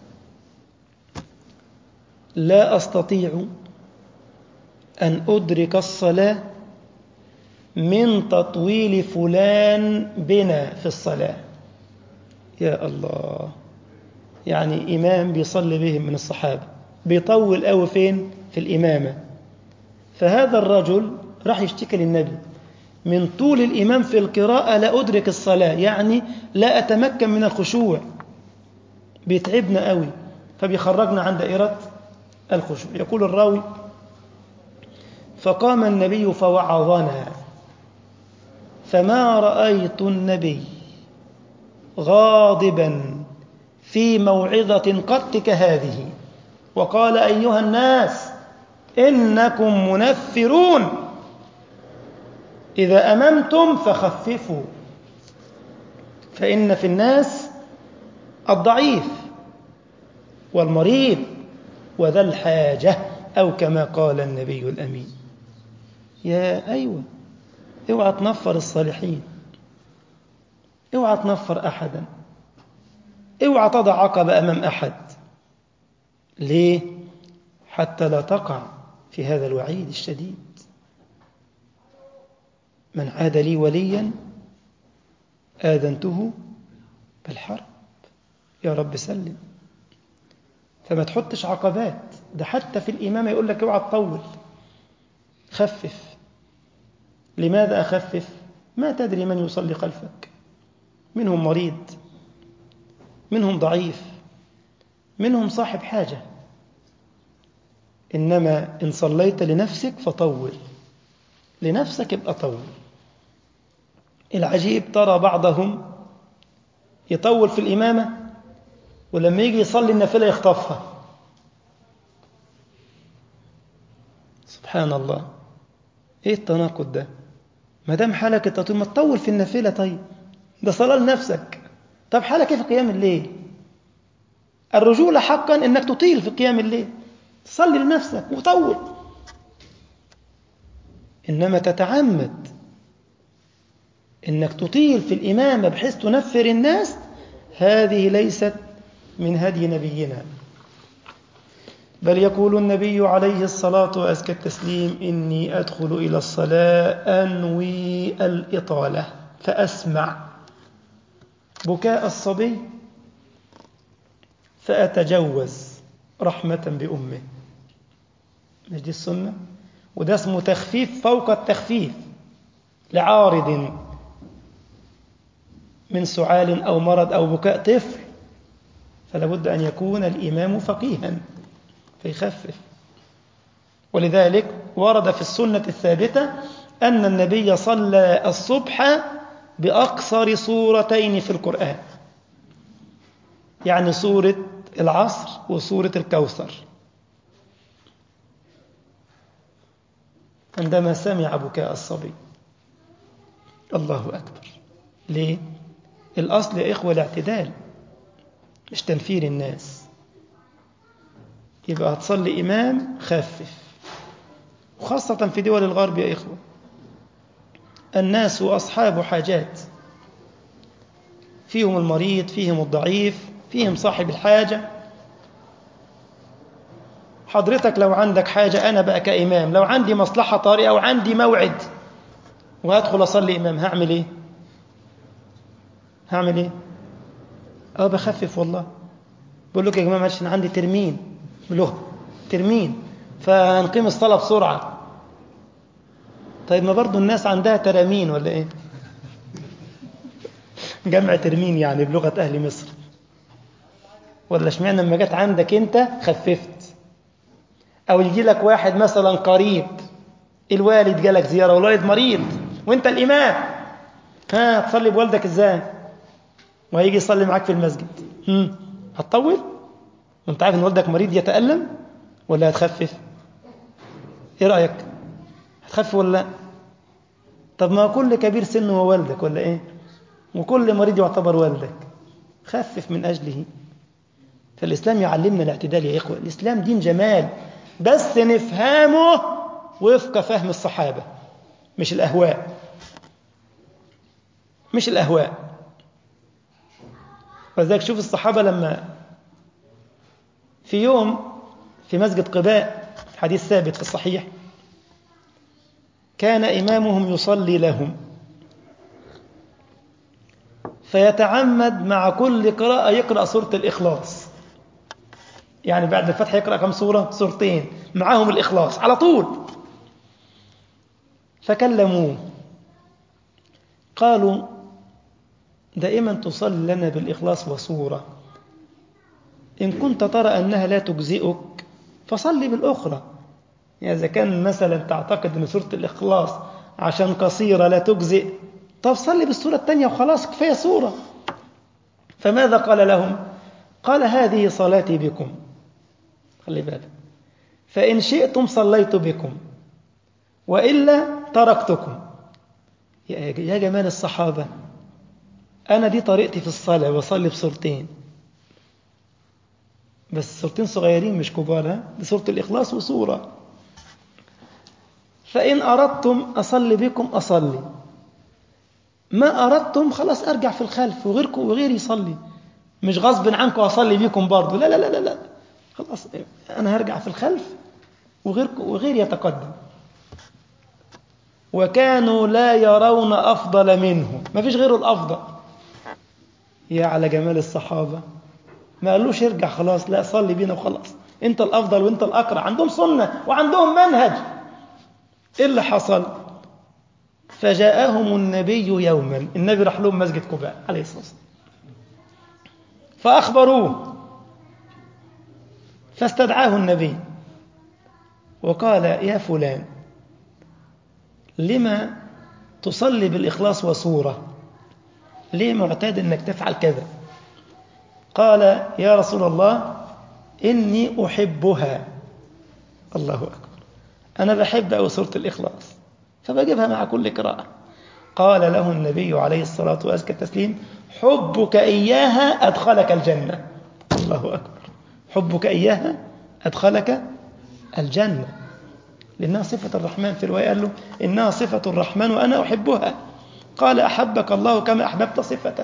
لا أستطيع أن أدرك الصلاة من تطويل فلان بنا في الصلاة. يا الله، يعني إمام بيصلي بهم من الصحابة بيطول أو فين في الإمامة، فهذا الرجل راح يشتكي للنبي من طول الإمام في القراءة لا أدرك الصلاة، يعني لا أتمكن من الخشوع، بيتعبنا قوي فبيخرجنا عن دائرة الخشوع. يقول الراوي فقام النبي فوعظنا فما رأيت النبي غاضبا في موعظة قط كهذه، وقال أيها الناس إنكم منفرون، إذا أممتم فخففوا، فإن في الناس الضعيف والمريض وذا الحاجة، أو كما قال النبي الأمين. يا أيوة، اوعى تنفر الصالحين، اوعى تنفر أحدا، اوعى تضع عقبة أمام أحد. ليه؟ حتى لا تقع في هذا الوعيد الشديد. من عاد لي وليا آذنته بالحرب. يا رب سلم. فما تحطش عقبات، ده حتى في الإمامة يقول لك اوعى تطول، خفف. لماذا أخفف؟ ما تدري من يصلي خلفك، منهم مريض، منهم ضعيف، منهم صاحب حاجة. إنما إن صليت لنفسك فطول، لنفسك ابقى طول. العجيب ترى بعضهم يطول في الإمامة ولما يجي يصلي النافلة يخطفها. سبحان الله، ايه التناقض ده؟ ما دام حالك التطويل ما تطول في النافلة، طيب ده صلاة لنفسك. طب حالك كيف قيام الليل؟ الرجولة حقا انك تطيل في قيام الليل، صلي لنفسك وطول. انما تتعمد انك تطيل في الإمامة بحيث تنفر الناس، هذه ليست من هدي نبينا. بل يقول النبي عليه الصلاة وأزكى التسليم: إني أدخل إلى الصلاة أنوي الإطالة فأسمع بكاء الصبي فأتجوز رحمة بأمه. مش دي السنة؟ وده اسمه تخفيف فوق التخفيف لعارض من سعال أو مرض أو بكاء طفل، فلا بد أن يكون الإمام فقيها فيخفف. ولذلك ورد في السنة الثابتة أن النبي صلى الصبح بأقصر سورتين في القرآن، يعني سورة العصر وسورة الكوثر، عندما سمع بكاء الصبي. الله أكبر. ليه؟ الأصل يا إخوة الاعتدال مش تنفير الناس. يبقى هتصلي إمام خفف، وخاصة في دول الغرب يا إخوة الناس أصحاب حاجات، فيهم المريض، فيهم الضعيف، فيهم صاحب الحاجة. حضرتك لو عندك حاجة، أنا بقى كإمام لو عندي مصلحة طارئة أو عندي موعد وهدخل أصلي إمام، هعمل إيه؟ هعمل إيه؟ أه بخفف والله. بقول لك يا جماعة معلش أنا عندي ترمين له ترمين فهنقيم الصلاة بسرعة. طيب ما برضو الناس عندها ترامين ولا إيه؟ جمع ترمين يعني بلغة أهل مصر. ولا اشمعنى لما جت عندك أنت خففت؟ أو يجي لك واحد مثلا قريب، الوالد جالك زيارة والوالد مريض وأنت الإمام، ها تصلي بوالدك إزاي؟ وهيجي يصلي معاك في المسجد، هم هتطول وأنت عارف إن والدك مريض يتألم، ولا هتخفف؟ إيه رأيك؟ هتخفف ولا لا؟ طب ما كل كبير سن هو والدك ولا إيه؟ وكل مريض يعتبر والدك، خفف من أجله. فالإسلام يعلمنا الاعتدال يا إخوة. الإسلام دين جمال، بس نفهمه وفق فهم الصحابة، مش الأهواء مش الأهواء وذلك شوف الصحابة لما في يوم في مسجد قباء، حديث ثابت في الصحيح، كان إمامهم يصلي لهم فيتعمد مع كل قراءة يقرأ سورة الإخلاص، يعني بعد الفتح يقرأ كم سورة؟ سورتين معاهم الإخلاص على طول. فكلموه قالوا: دائما تصلي لنا بالإخلاص وسورة، إن كنت ترى أنها لا تجزئك فصلي بالأخرى. يعني إذا كان مثلا تعتقد أن سورة الإخلاص عشان قصيرة لا تجزئ، طب صلي بالسورة الثانية وخلاص كفاية سورة. فماذا قال لهم؟ قال: هذه صلاتي بكم، خلي بالك، فإن شئتم صليت بكم وإلا تركتكم. يا جمال الصحابة، أنا دي طريقتي في الصلاة، بصلي بصورتين، بس صورتين صغيرين مش كبار، دي سورة الإخلاص وسورة. فإن أردتم أصلي بكم أصلي، ما أردتم خلاص أرجع في الخلف وغيركم وغيري يصلي، مش غصب عنكم أصلي بكم برضو، لا لا لا لا لا خلاص أنا هرجع في الخلف وغيركم وغيري يتقدم. وكانوا لا يرون أفضل منه، ما فيش غيره الأفضل. يا على جمال الصحابة، ما قالوش ارجع خلاص، لا صلي بينا وخلاص، انت الأفضل وانت الأقرع. عندهم سنة وعندهم منهج. ايه اللي حصل؟ فجاءهم النبي يوما، النبي راح لهم مسجد قباء عليه الصلاة والسلام فأخبروه، فاستدعاه النبي وقال: يا فلان، لما تصلي بالإخلاص وصورة، ليه معتاد أنك تفعل كذا؟ قال يا رسول الله إني أحبها. الله أكبر، أنا بحب أو سورة الإخلاص فبجيبها مع كل قراءة. قال له النبي عليه الصلاة وأزكى التسليم حبك إياها أدخلك الجنة. الله أكبر، حبك إياها أدخلك الجنة، لأنها صفة الرحمن. في الرواية قال له إنها صفة الرحمن وأنا أحبها. قال أحبك الله كما أحببت صفته.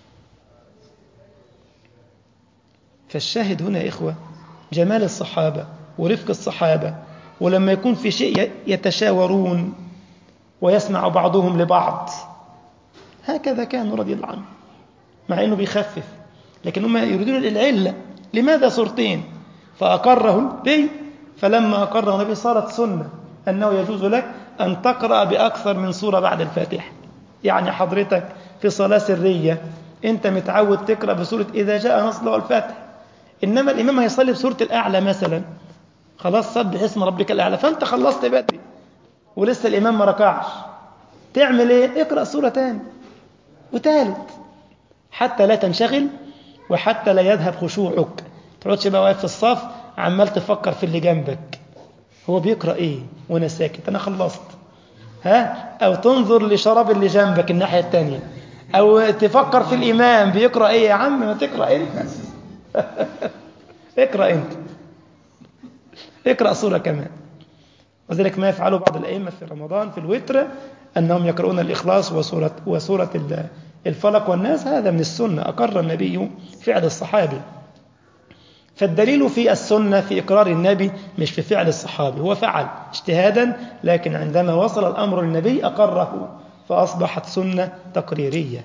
فالشاهد هنا يا إخوة جمال الصحابة ورفق الصحابة، ولما يكون في شيء يتشاورون ويسمع بعضهم لبعض، هكذا كانوا رضي الله عنه، مع أنه بيخفف لكن هم يريدون العلة. لماذا صورتين؟ فأقره النبي، فلما أقره النبي صارت سنة أنه يجوز لك أن تقرأ بأكثر من سورة بعد الفاتحة. يعني حضرتك في صلاة سرية أنت متعود تقرأ بسورة إذا جاء نصر الله والفتح، إنما الإمام هيصلي بسورة الأعلى مثلا، خلاص سبح اسم ربك الأعلى، فأنت خلصت بدري ولسه الإمام ما ركعش، تعمل إيه؟ اقرأ سورة تاني وتالت حتى لا تنشغل وحتى لا يذهب خشوعك. تقعدش بقى واقف في الصف عمال تفكر في اللي جنبك هو بيقرأ إيه وأنا ساكت أنا خلصت، ها؟ أو تنظر لشراب اللي جنبك الناحية التانية، أو تفكر في الإمام بيقرأ إيه. يا عم ما تقرأ أنت اقرأ أنت، اقرأ سورة كمان. وذلك ما يفعله بعض الأئمة في رمضان في الوتر أنهم يقرؤون الإخلاص وسورة, وسورة الفلق والناس. هذا من السنة، أقر النبي فعل الصحابي. فالدليل في السنة في إقرار النبي مش في فعل الصحابي، هو فعل اجتهادا لكن عندما وصل الأمر للنبي أقره فأصبحت سنة تقريرية.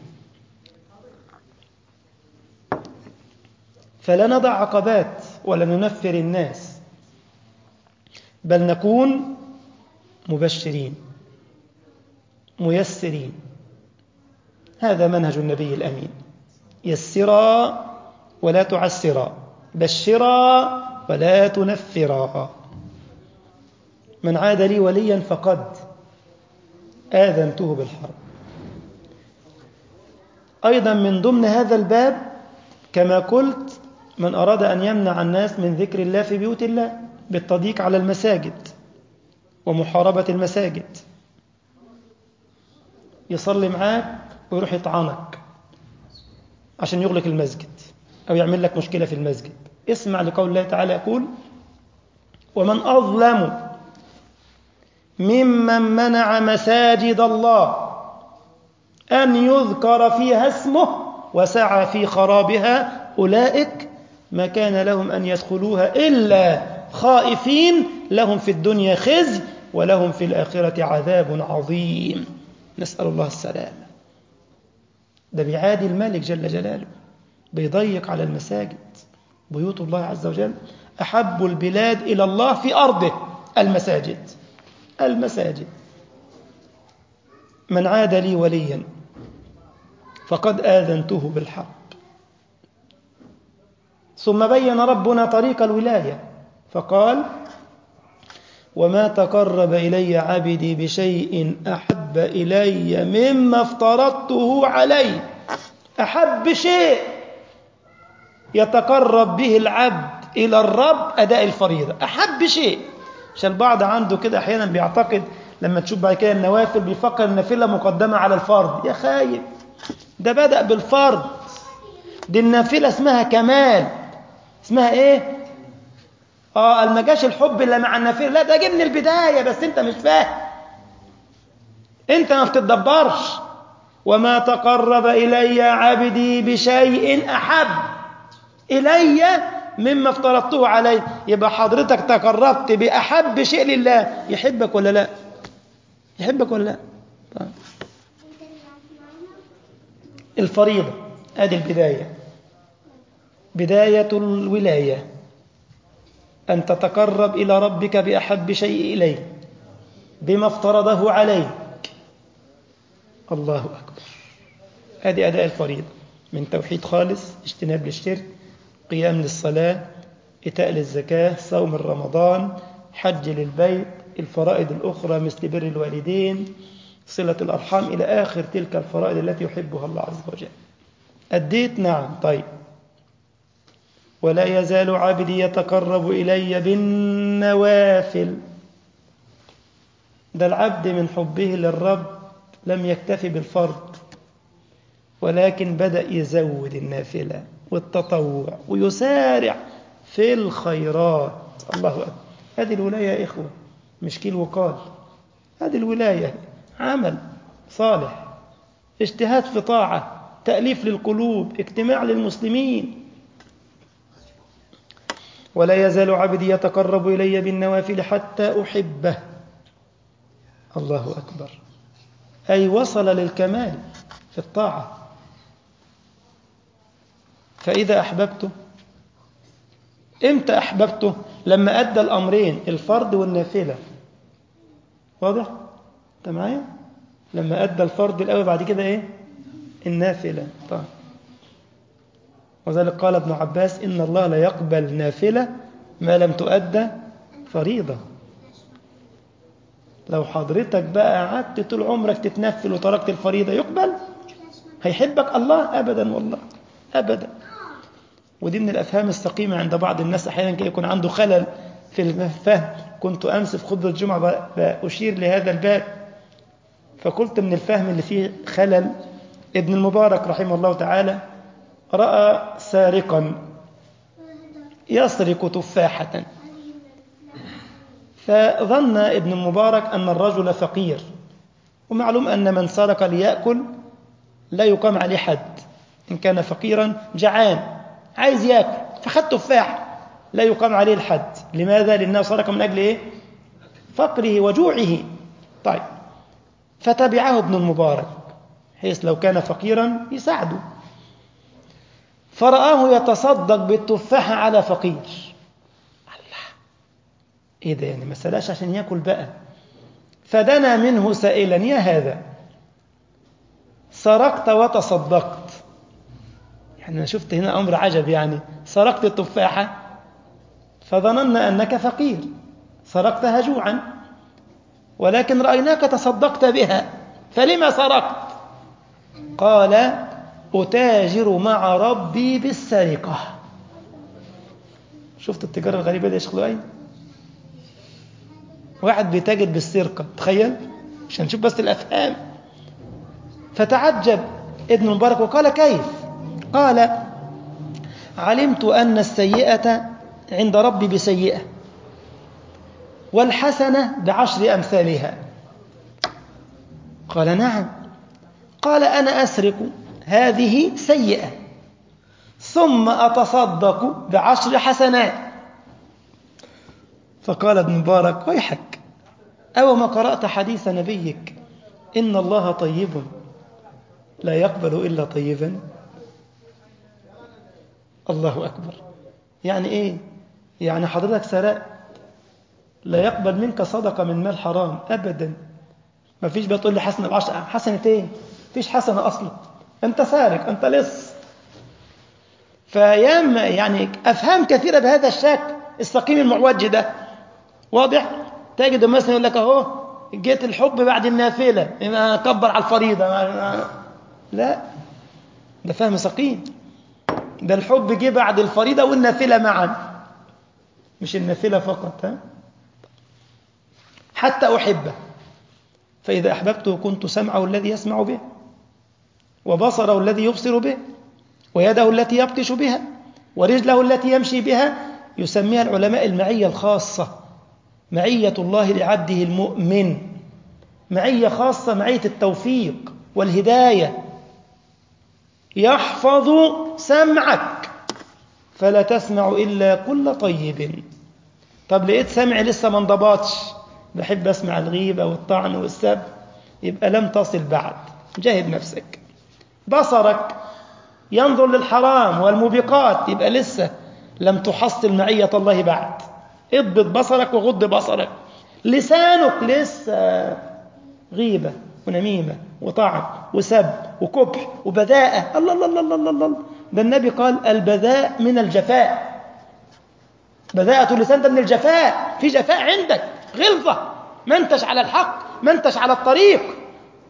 فلا نضع عقبات ولا ننفر الناس، بل نكون مبشرين ميسرين. هذا منهج النبي الأمين، يسرا ولا تعسرا، بشرا ولا تنفرا. من عاد لي وليا فقد آذنته بالحرب. أيضا من ضمن هذا الباب كما قلت من أراد أن يمنع الناس من ذكر الله في بيوت الله بالتضييق على المساجد ومحاربة المساجد، يصلي معاك ويروح يطعنك عشان يغلق المسجد أو يعمل لك مشكلة في المسجد. اسمع لقول الله تعالى يقول ومن أظلم ممن منع مساجد الله أن يذكر فيها اسمه وسعى في خرابها أولئك ما كان لهم أن يدخلوها إلا خائفين لهم في الدنيا خزي ولهم في الآخرة عذاب عظيم. نسأل الله السلامة. ده بيعادي الملك جل جلاله، بيضيق على المساجد. بيوت الله عز وجل أحب البلاد إلى الله في أرضه المساجد. المساجد. من عاد لي وليا فقد آذنته بالحرب. ثم بين ربنا طريق الولاية فقال وما تقرب إلي عبدي بشيء أحب إلي مما افترضته عليه. أحب شيء يتقرب به العبد إلى الرب أداء الفريضة، أحب شيء. عشان البعض عنده كده أحيانا بيعتقد لما تشوف بعد كده النوافل بيفكر النافلة مقدمة على الفرض. يا خايب، ده بدأ بالفرض. دي النافلة اسمها كمال، اسمها ايه؟ اه ما جاش الحب الا مع النافله، لا ده جه من البدايه بس انت مش فاهم، انت ما بتتدبرش. وما تقرب الي عبدي بشيء احب الي مما افترضته عليه. يبقى حضرتك تقربت باحب شيء لله، يحبك ولا لا؟ يحبك ولا لا؟ طيب. الفريضه ادي البدايه، بدايه الولايه أن تتقرب إلى ربك بأحب شيء إليه بما افترضه عليك. الله أكبر. هذه أداء الفريضة من توحيد خالص، اجتناب للشرك، قيام للصلاة، إيتاء للزكاة، صوم رمضان، حج للبيت، الفرائض الأخرى مثل بر الوالدين صلة الأرحام إلى آخر تلك الفرائض التي يحبها الله عز وجل. أديت؟ نعم. طيب. ولا يزال عبدي يتقرب إلي بالنوافل. ده العبد من حبه للرب لم يكتفي بالفرض، ولكن بدأ يزود النافلة والتطوع ويسارع في الخيرات. الله أكبر. هذه الولاية يا إخوة مش كيل وقال، هذه الولاية عمل صالح، اجتهاد في طاعة، تأليف للقلوب، اجتماع للمسلمين. ولا يزال عبدي يتقرب إلي بالنوافل حتى أحبه. الله أكبر. أي وصل للكمال في الطاعة. فإذا أحببته، إمتى أحببته؟ لما أدى الأمرين، الفرض والنافلة. واضح؟ أنت معايا؟ لما أدى الفرض الأول بعد كده إيه؟ النافلة. طيب. وذلك قال ابن عباس إن الله لا يقبل نافلة ما لم تؤدى فريضة. لو حضرتك بقى قعدت طول عمرك تتنفل وتركت الفريضة يقبل؟ هيحبك الله؟ أبدا والله أبدا. ودي من الأفهام السقيمة عند بعض الناس، أحيانا كي يكون عنده خلل في الفهم. كنت أمس في خطبة الجمعة بأشير لهذا الباب، فقلت من الفهم اللي فيه خلل. ابن المبارك رحمه الله تعالى رأى سارقا يسرق تفاحة، فظن ابن المبارك أن الرجل فقير، ومعلوم أن من سرق ليأكل لا يقام عليه حد، إن كان فقيرا جعان عايز يأكل فخد تفاح لا يقام عليه الحد. لماذا؟ لأنه سرق من أجل إيه؟ فقره وجوعه. طيب. فتبعه ابن المبارك حيث لو كان فقيرا يساعده، فرآه يتصدق بالتفاحة على فقير. الله، إيه ده؟ يعني ما سلاش عشان يأكل بقى. فدنا منه سائلا يا هذا سرقت وتصدقت. يعني أنا شفت هنا أمر عجب، يعني سرقت التفاحة فظننا أنك فقير سرقتها جوعا، ولكن رأيناك تصدقت بها، فلما سرقت؟ قال أتاجر مع ربي بالسرقة. شفت التجارة الغريبة دي يا شيخ لؤي؟ واحد بيتاجر بالسرقة، تخيل، عشان نشوف بس الأفهام. فتعجب ابن المبارك وقال كيف؟ قال علمت أن السيئة عند ربي بسيئة والحسنة بعشر أمثالها. قال نعم. قال أنا أسرق هذه سيئة ثم أتصدق بعشر حسنات. فقال ابن مبارك ويحك، أو ما قرأت حديث نبيك إن الله طيب لا يقبل إلا طيبا؟ الله أكبر. يعني إيه؟ يعني حضرتك سرقت، لا يقبل منك صدقة من مال حرام أبدا. ما فيش بقى تقول لي حسنة بعشرة، حسنة إيه؟ فيش حسنة أصلا، أنت سارق، أنت لص. فيام يعني أفهام كثيرة بهذا الشكل السقيم المعوج ده. واضح؟ تجد مثلا يقول لك أهو جيت الحب بعد النافلة، أنا أكبر على الفريضة. لا، ده فهم سقيم. ده الحب جه بعد الفريضة والنافلة معا، مش النافلة فقط. ها؟ حتى أحبه، فإذا أحببته كنت سمعه الذي يسمع به، وبصره الذي يبصر به، ويده التي يبطش بها، ورجله التي يمشي بها. يسميها العلماء المعية الخاصة، معية الله لعبده المؤمن، معية خاصة، معية التوفيق والهداية. يحفظ سمعك فلا تسمع إلا كل طيب. طب لقيت سمعي لسه ما انضبطش، بحب أسمع الغيبة والطعن والسب، يبقى لم تصل بعد، جاهد نفسك. بصرك ينظر للحرام والموبقات، يبقى لسه لم تحصل معية الله بعد، اضبط بصرك وغض بصرك. لسانك لسه غيبة ونميمة وطعن وسب وكبح وبذاءة. الله الله الله الله الله. ده النبي قال البذاء من الجفاء، بذاءة اللسان ده من الجفاء، في جفاء عندك، غلظة، ما انتش على الحق، ما انتش على الطريق.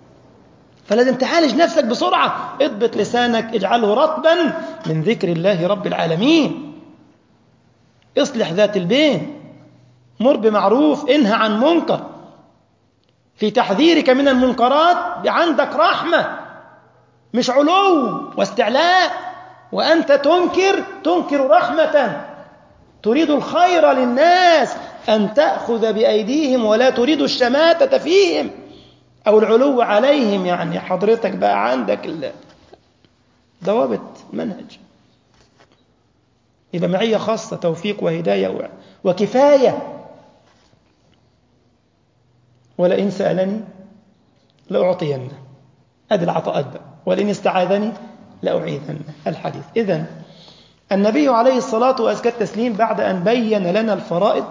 فلازم تعالج نفسك بسرعة. اضبط لسانك، اجعله رطبا من ذكر الله رب العالمين. اصلح ذات البين، مر بمعروف، انهى عن منكر. في تحذيرك من المنكرات عندك رحمة، مش علو واستعلاء. وأنت تنكر تنكر رحمة، تريد الخير للناس، أن تأخذ بأيديهم ولا تريد الشماتة فيهم أو العلو عليهم. يعني حضرتك بقى عندك ضوابط منهج، يبقى معية خاصة، توفيق وهداية وكفاية. ولئن سألني لأعطينه، أدي العطاءات بقى. ولئن استعاذني لأعيذنه، الحديث. إذن النبي عليه الصلاة وأزكى التسليم بعد أن بين لنا الفرائض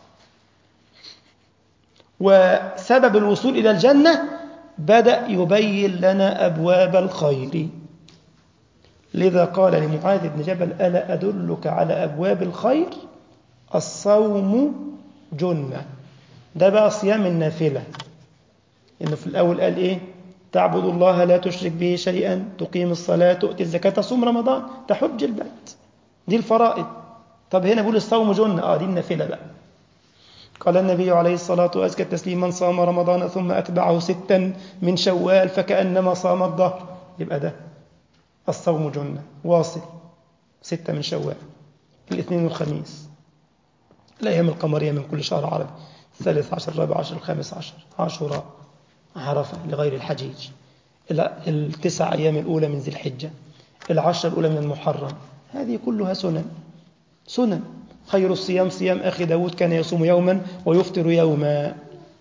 وسبب الوصول إلى الجنة بدأ يبين لنا أبواب الخير. لذا قال لمعاذ بن جبل: ألا أدلك على أبواب الخير؟ الصوم جنة. ده بقى صيام النافلة. إنه في الأول قال إيه؟ تعبد الله لا تشرك به شيئا، تقيم الصلاة، تؤتي الزكاة، تصوم رمضان، تحج البيت. دي الفرائض. طب هنا بيقول الصوم جنة، آه دي النافلة بقى. قال النبي عليه الصلاة وأزكى التسليم: من صام رمضان ثم أتبعه ستا من شوال فكأنما صام الدهر. يبقى ده الصوم جنة، واصل ستة من شوال، الاثنين والخميس، الأيام القمرية من كل شهر عربي، الثالث عشر، الرابع عشر، الخامس عشر، عاشوراء، عرفة لغير الحجيج، التسع أيام الأولى من ذي الحجة، العشر الأولى من المحرم. هذه كلها سنن. سنن. خير الصيام صيام أخي داود كان يصوم يوما ويفطر يوما.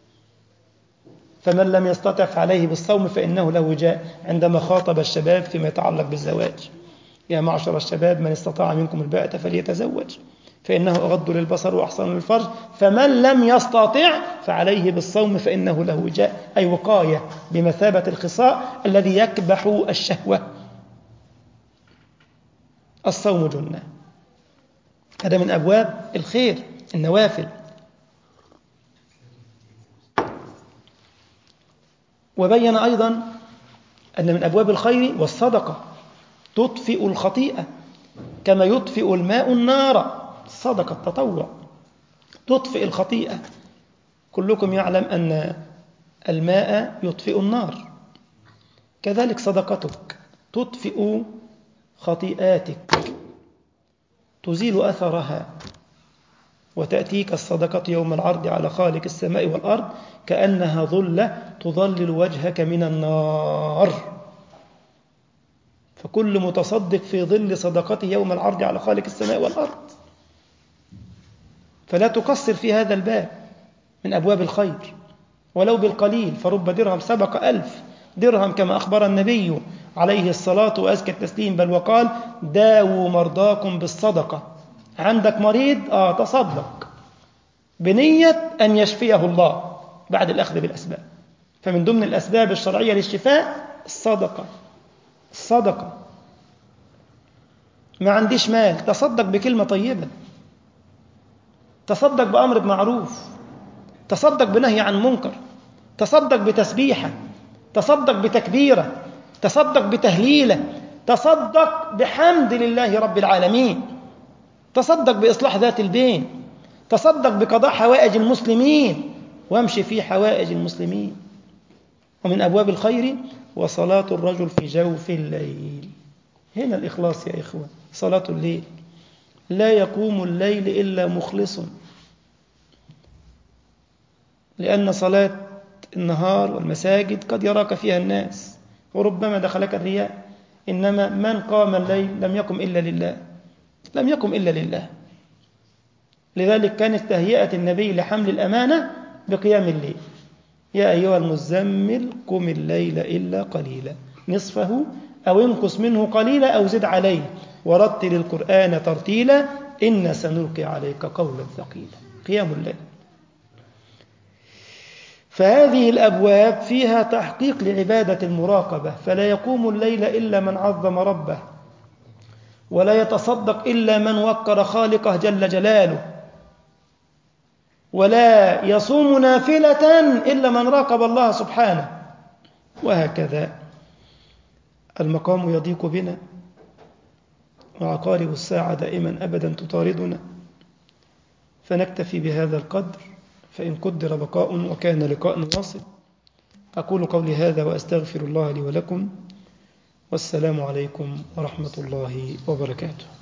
فمن لم يستطع فعليه بالصوم فإنه له وجاء عندما خاطب الشباب فيما يتعلق بالزواج: يا معشر الشباب من استطاع منكم الباءة فليتزوج فإنه أغض للبصر وأحصن للفرج، فمن لم يستطع فعليه بالصوم فإنه له وجاء، أي وقاية بمثابة الخصاء الذي يكبح الشهوة. الصوم جنة، هذا من أبواب الخير، النوافل. وبين أيضا أن من أبواب الخير والصدقة تطفئ الخطيئة كما يطفئ الماء النار. الصدقة التطوع تطفئ الخطيئة. كلكم يعلم أن الماء يطفئ النار، كذلك صدقتك تطفئ خطيئاتك، تزيل أثرها. وتأتيك الصدقة يوم العرض على خالق السماء والأرض كأنها ظلة تظلل وجهك من النار. فكل متصدق في ظل صدقته يوم العرض على خالق السماء والأرض. فلا تقصر في هذا الباب من أبواب الخير ولو بالقليل، فرب درهم سبق ألف درهم كما أخبر النبي عليه الصلاة وأزكى التسليم، بل وقال: داووا مرضاكم بالصدقة. عندك مريض، آه تصدق بنية أن يشفيه الله بعد الأخذ بالأسباب. فمن ضمن الأسباب الشرعية للشفاء الصدقة. الصدقة. ما عنديش مال، تصدق بكلمة طيبة، تصدق بأمر بمعروف، تصدق بنهي عن منكر، تصدق بتسبيحة، تصدق بتكبيرة، تصدق بتهليلة، تصدق بحمد لله رب العالمين، تصدق بإصلاح ذات البين، تصدق بقضاء حوائج المسلمين، وامشي في حوائج المسلمين. ومن أبواب الخير وصلاة الرجل في جوف الليل. هنا الإخلاص يا إخوة. صلاة الليل، لا يقوم الليل إلا مخلص، لأن صلاة النهار والمساجد قد يراك فيها الناس وربما دخلك الرياء. إنما من قام الليل لم يقم إلا لله، لم يقم إلا لله. لذلك كانت تهيئة النبي لحمل الأمانة بقيام الليل: يا أيها المزمل قم الليل إلا قليلا نصفه أو انقص منه قليلا أو زد عليه ورتل القرآن ترتيلا إن سنلقي عليك قولا ثقيلا. قيام الليل. فهذه الأبواب فيها تحقيق لعبادة المراقبة، فلا يقوم الليل إلا من عظم ربه، ولا يتصدق إلا من وقر خالقه جل جلاله، ولا يصوم نافلة إلا من راقب الله سبحانه، وهكذا. المقام يضيق بنا، وعقارب الساعة دائما أبدا تطاردنا، فنكتفي بهذا القدر، فإن قدر بقاء وكان لقاء واصل. أقول قولي هذا وأستغفر الله لي ولكم، والسلام عليكم ورحمة الله وبركاته.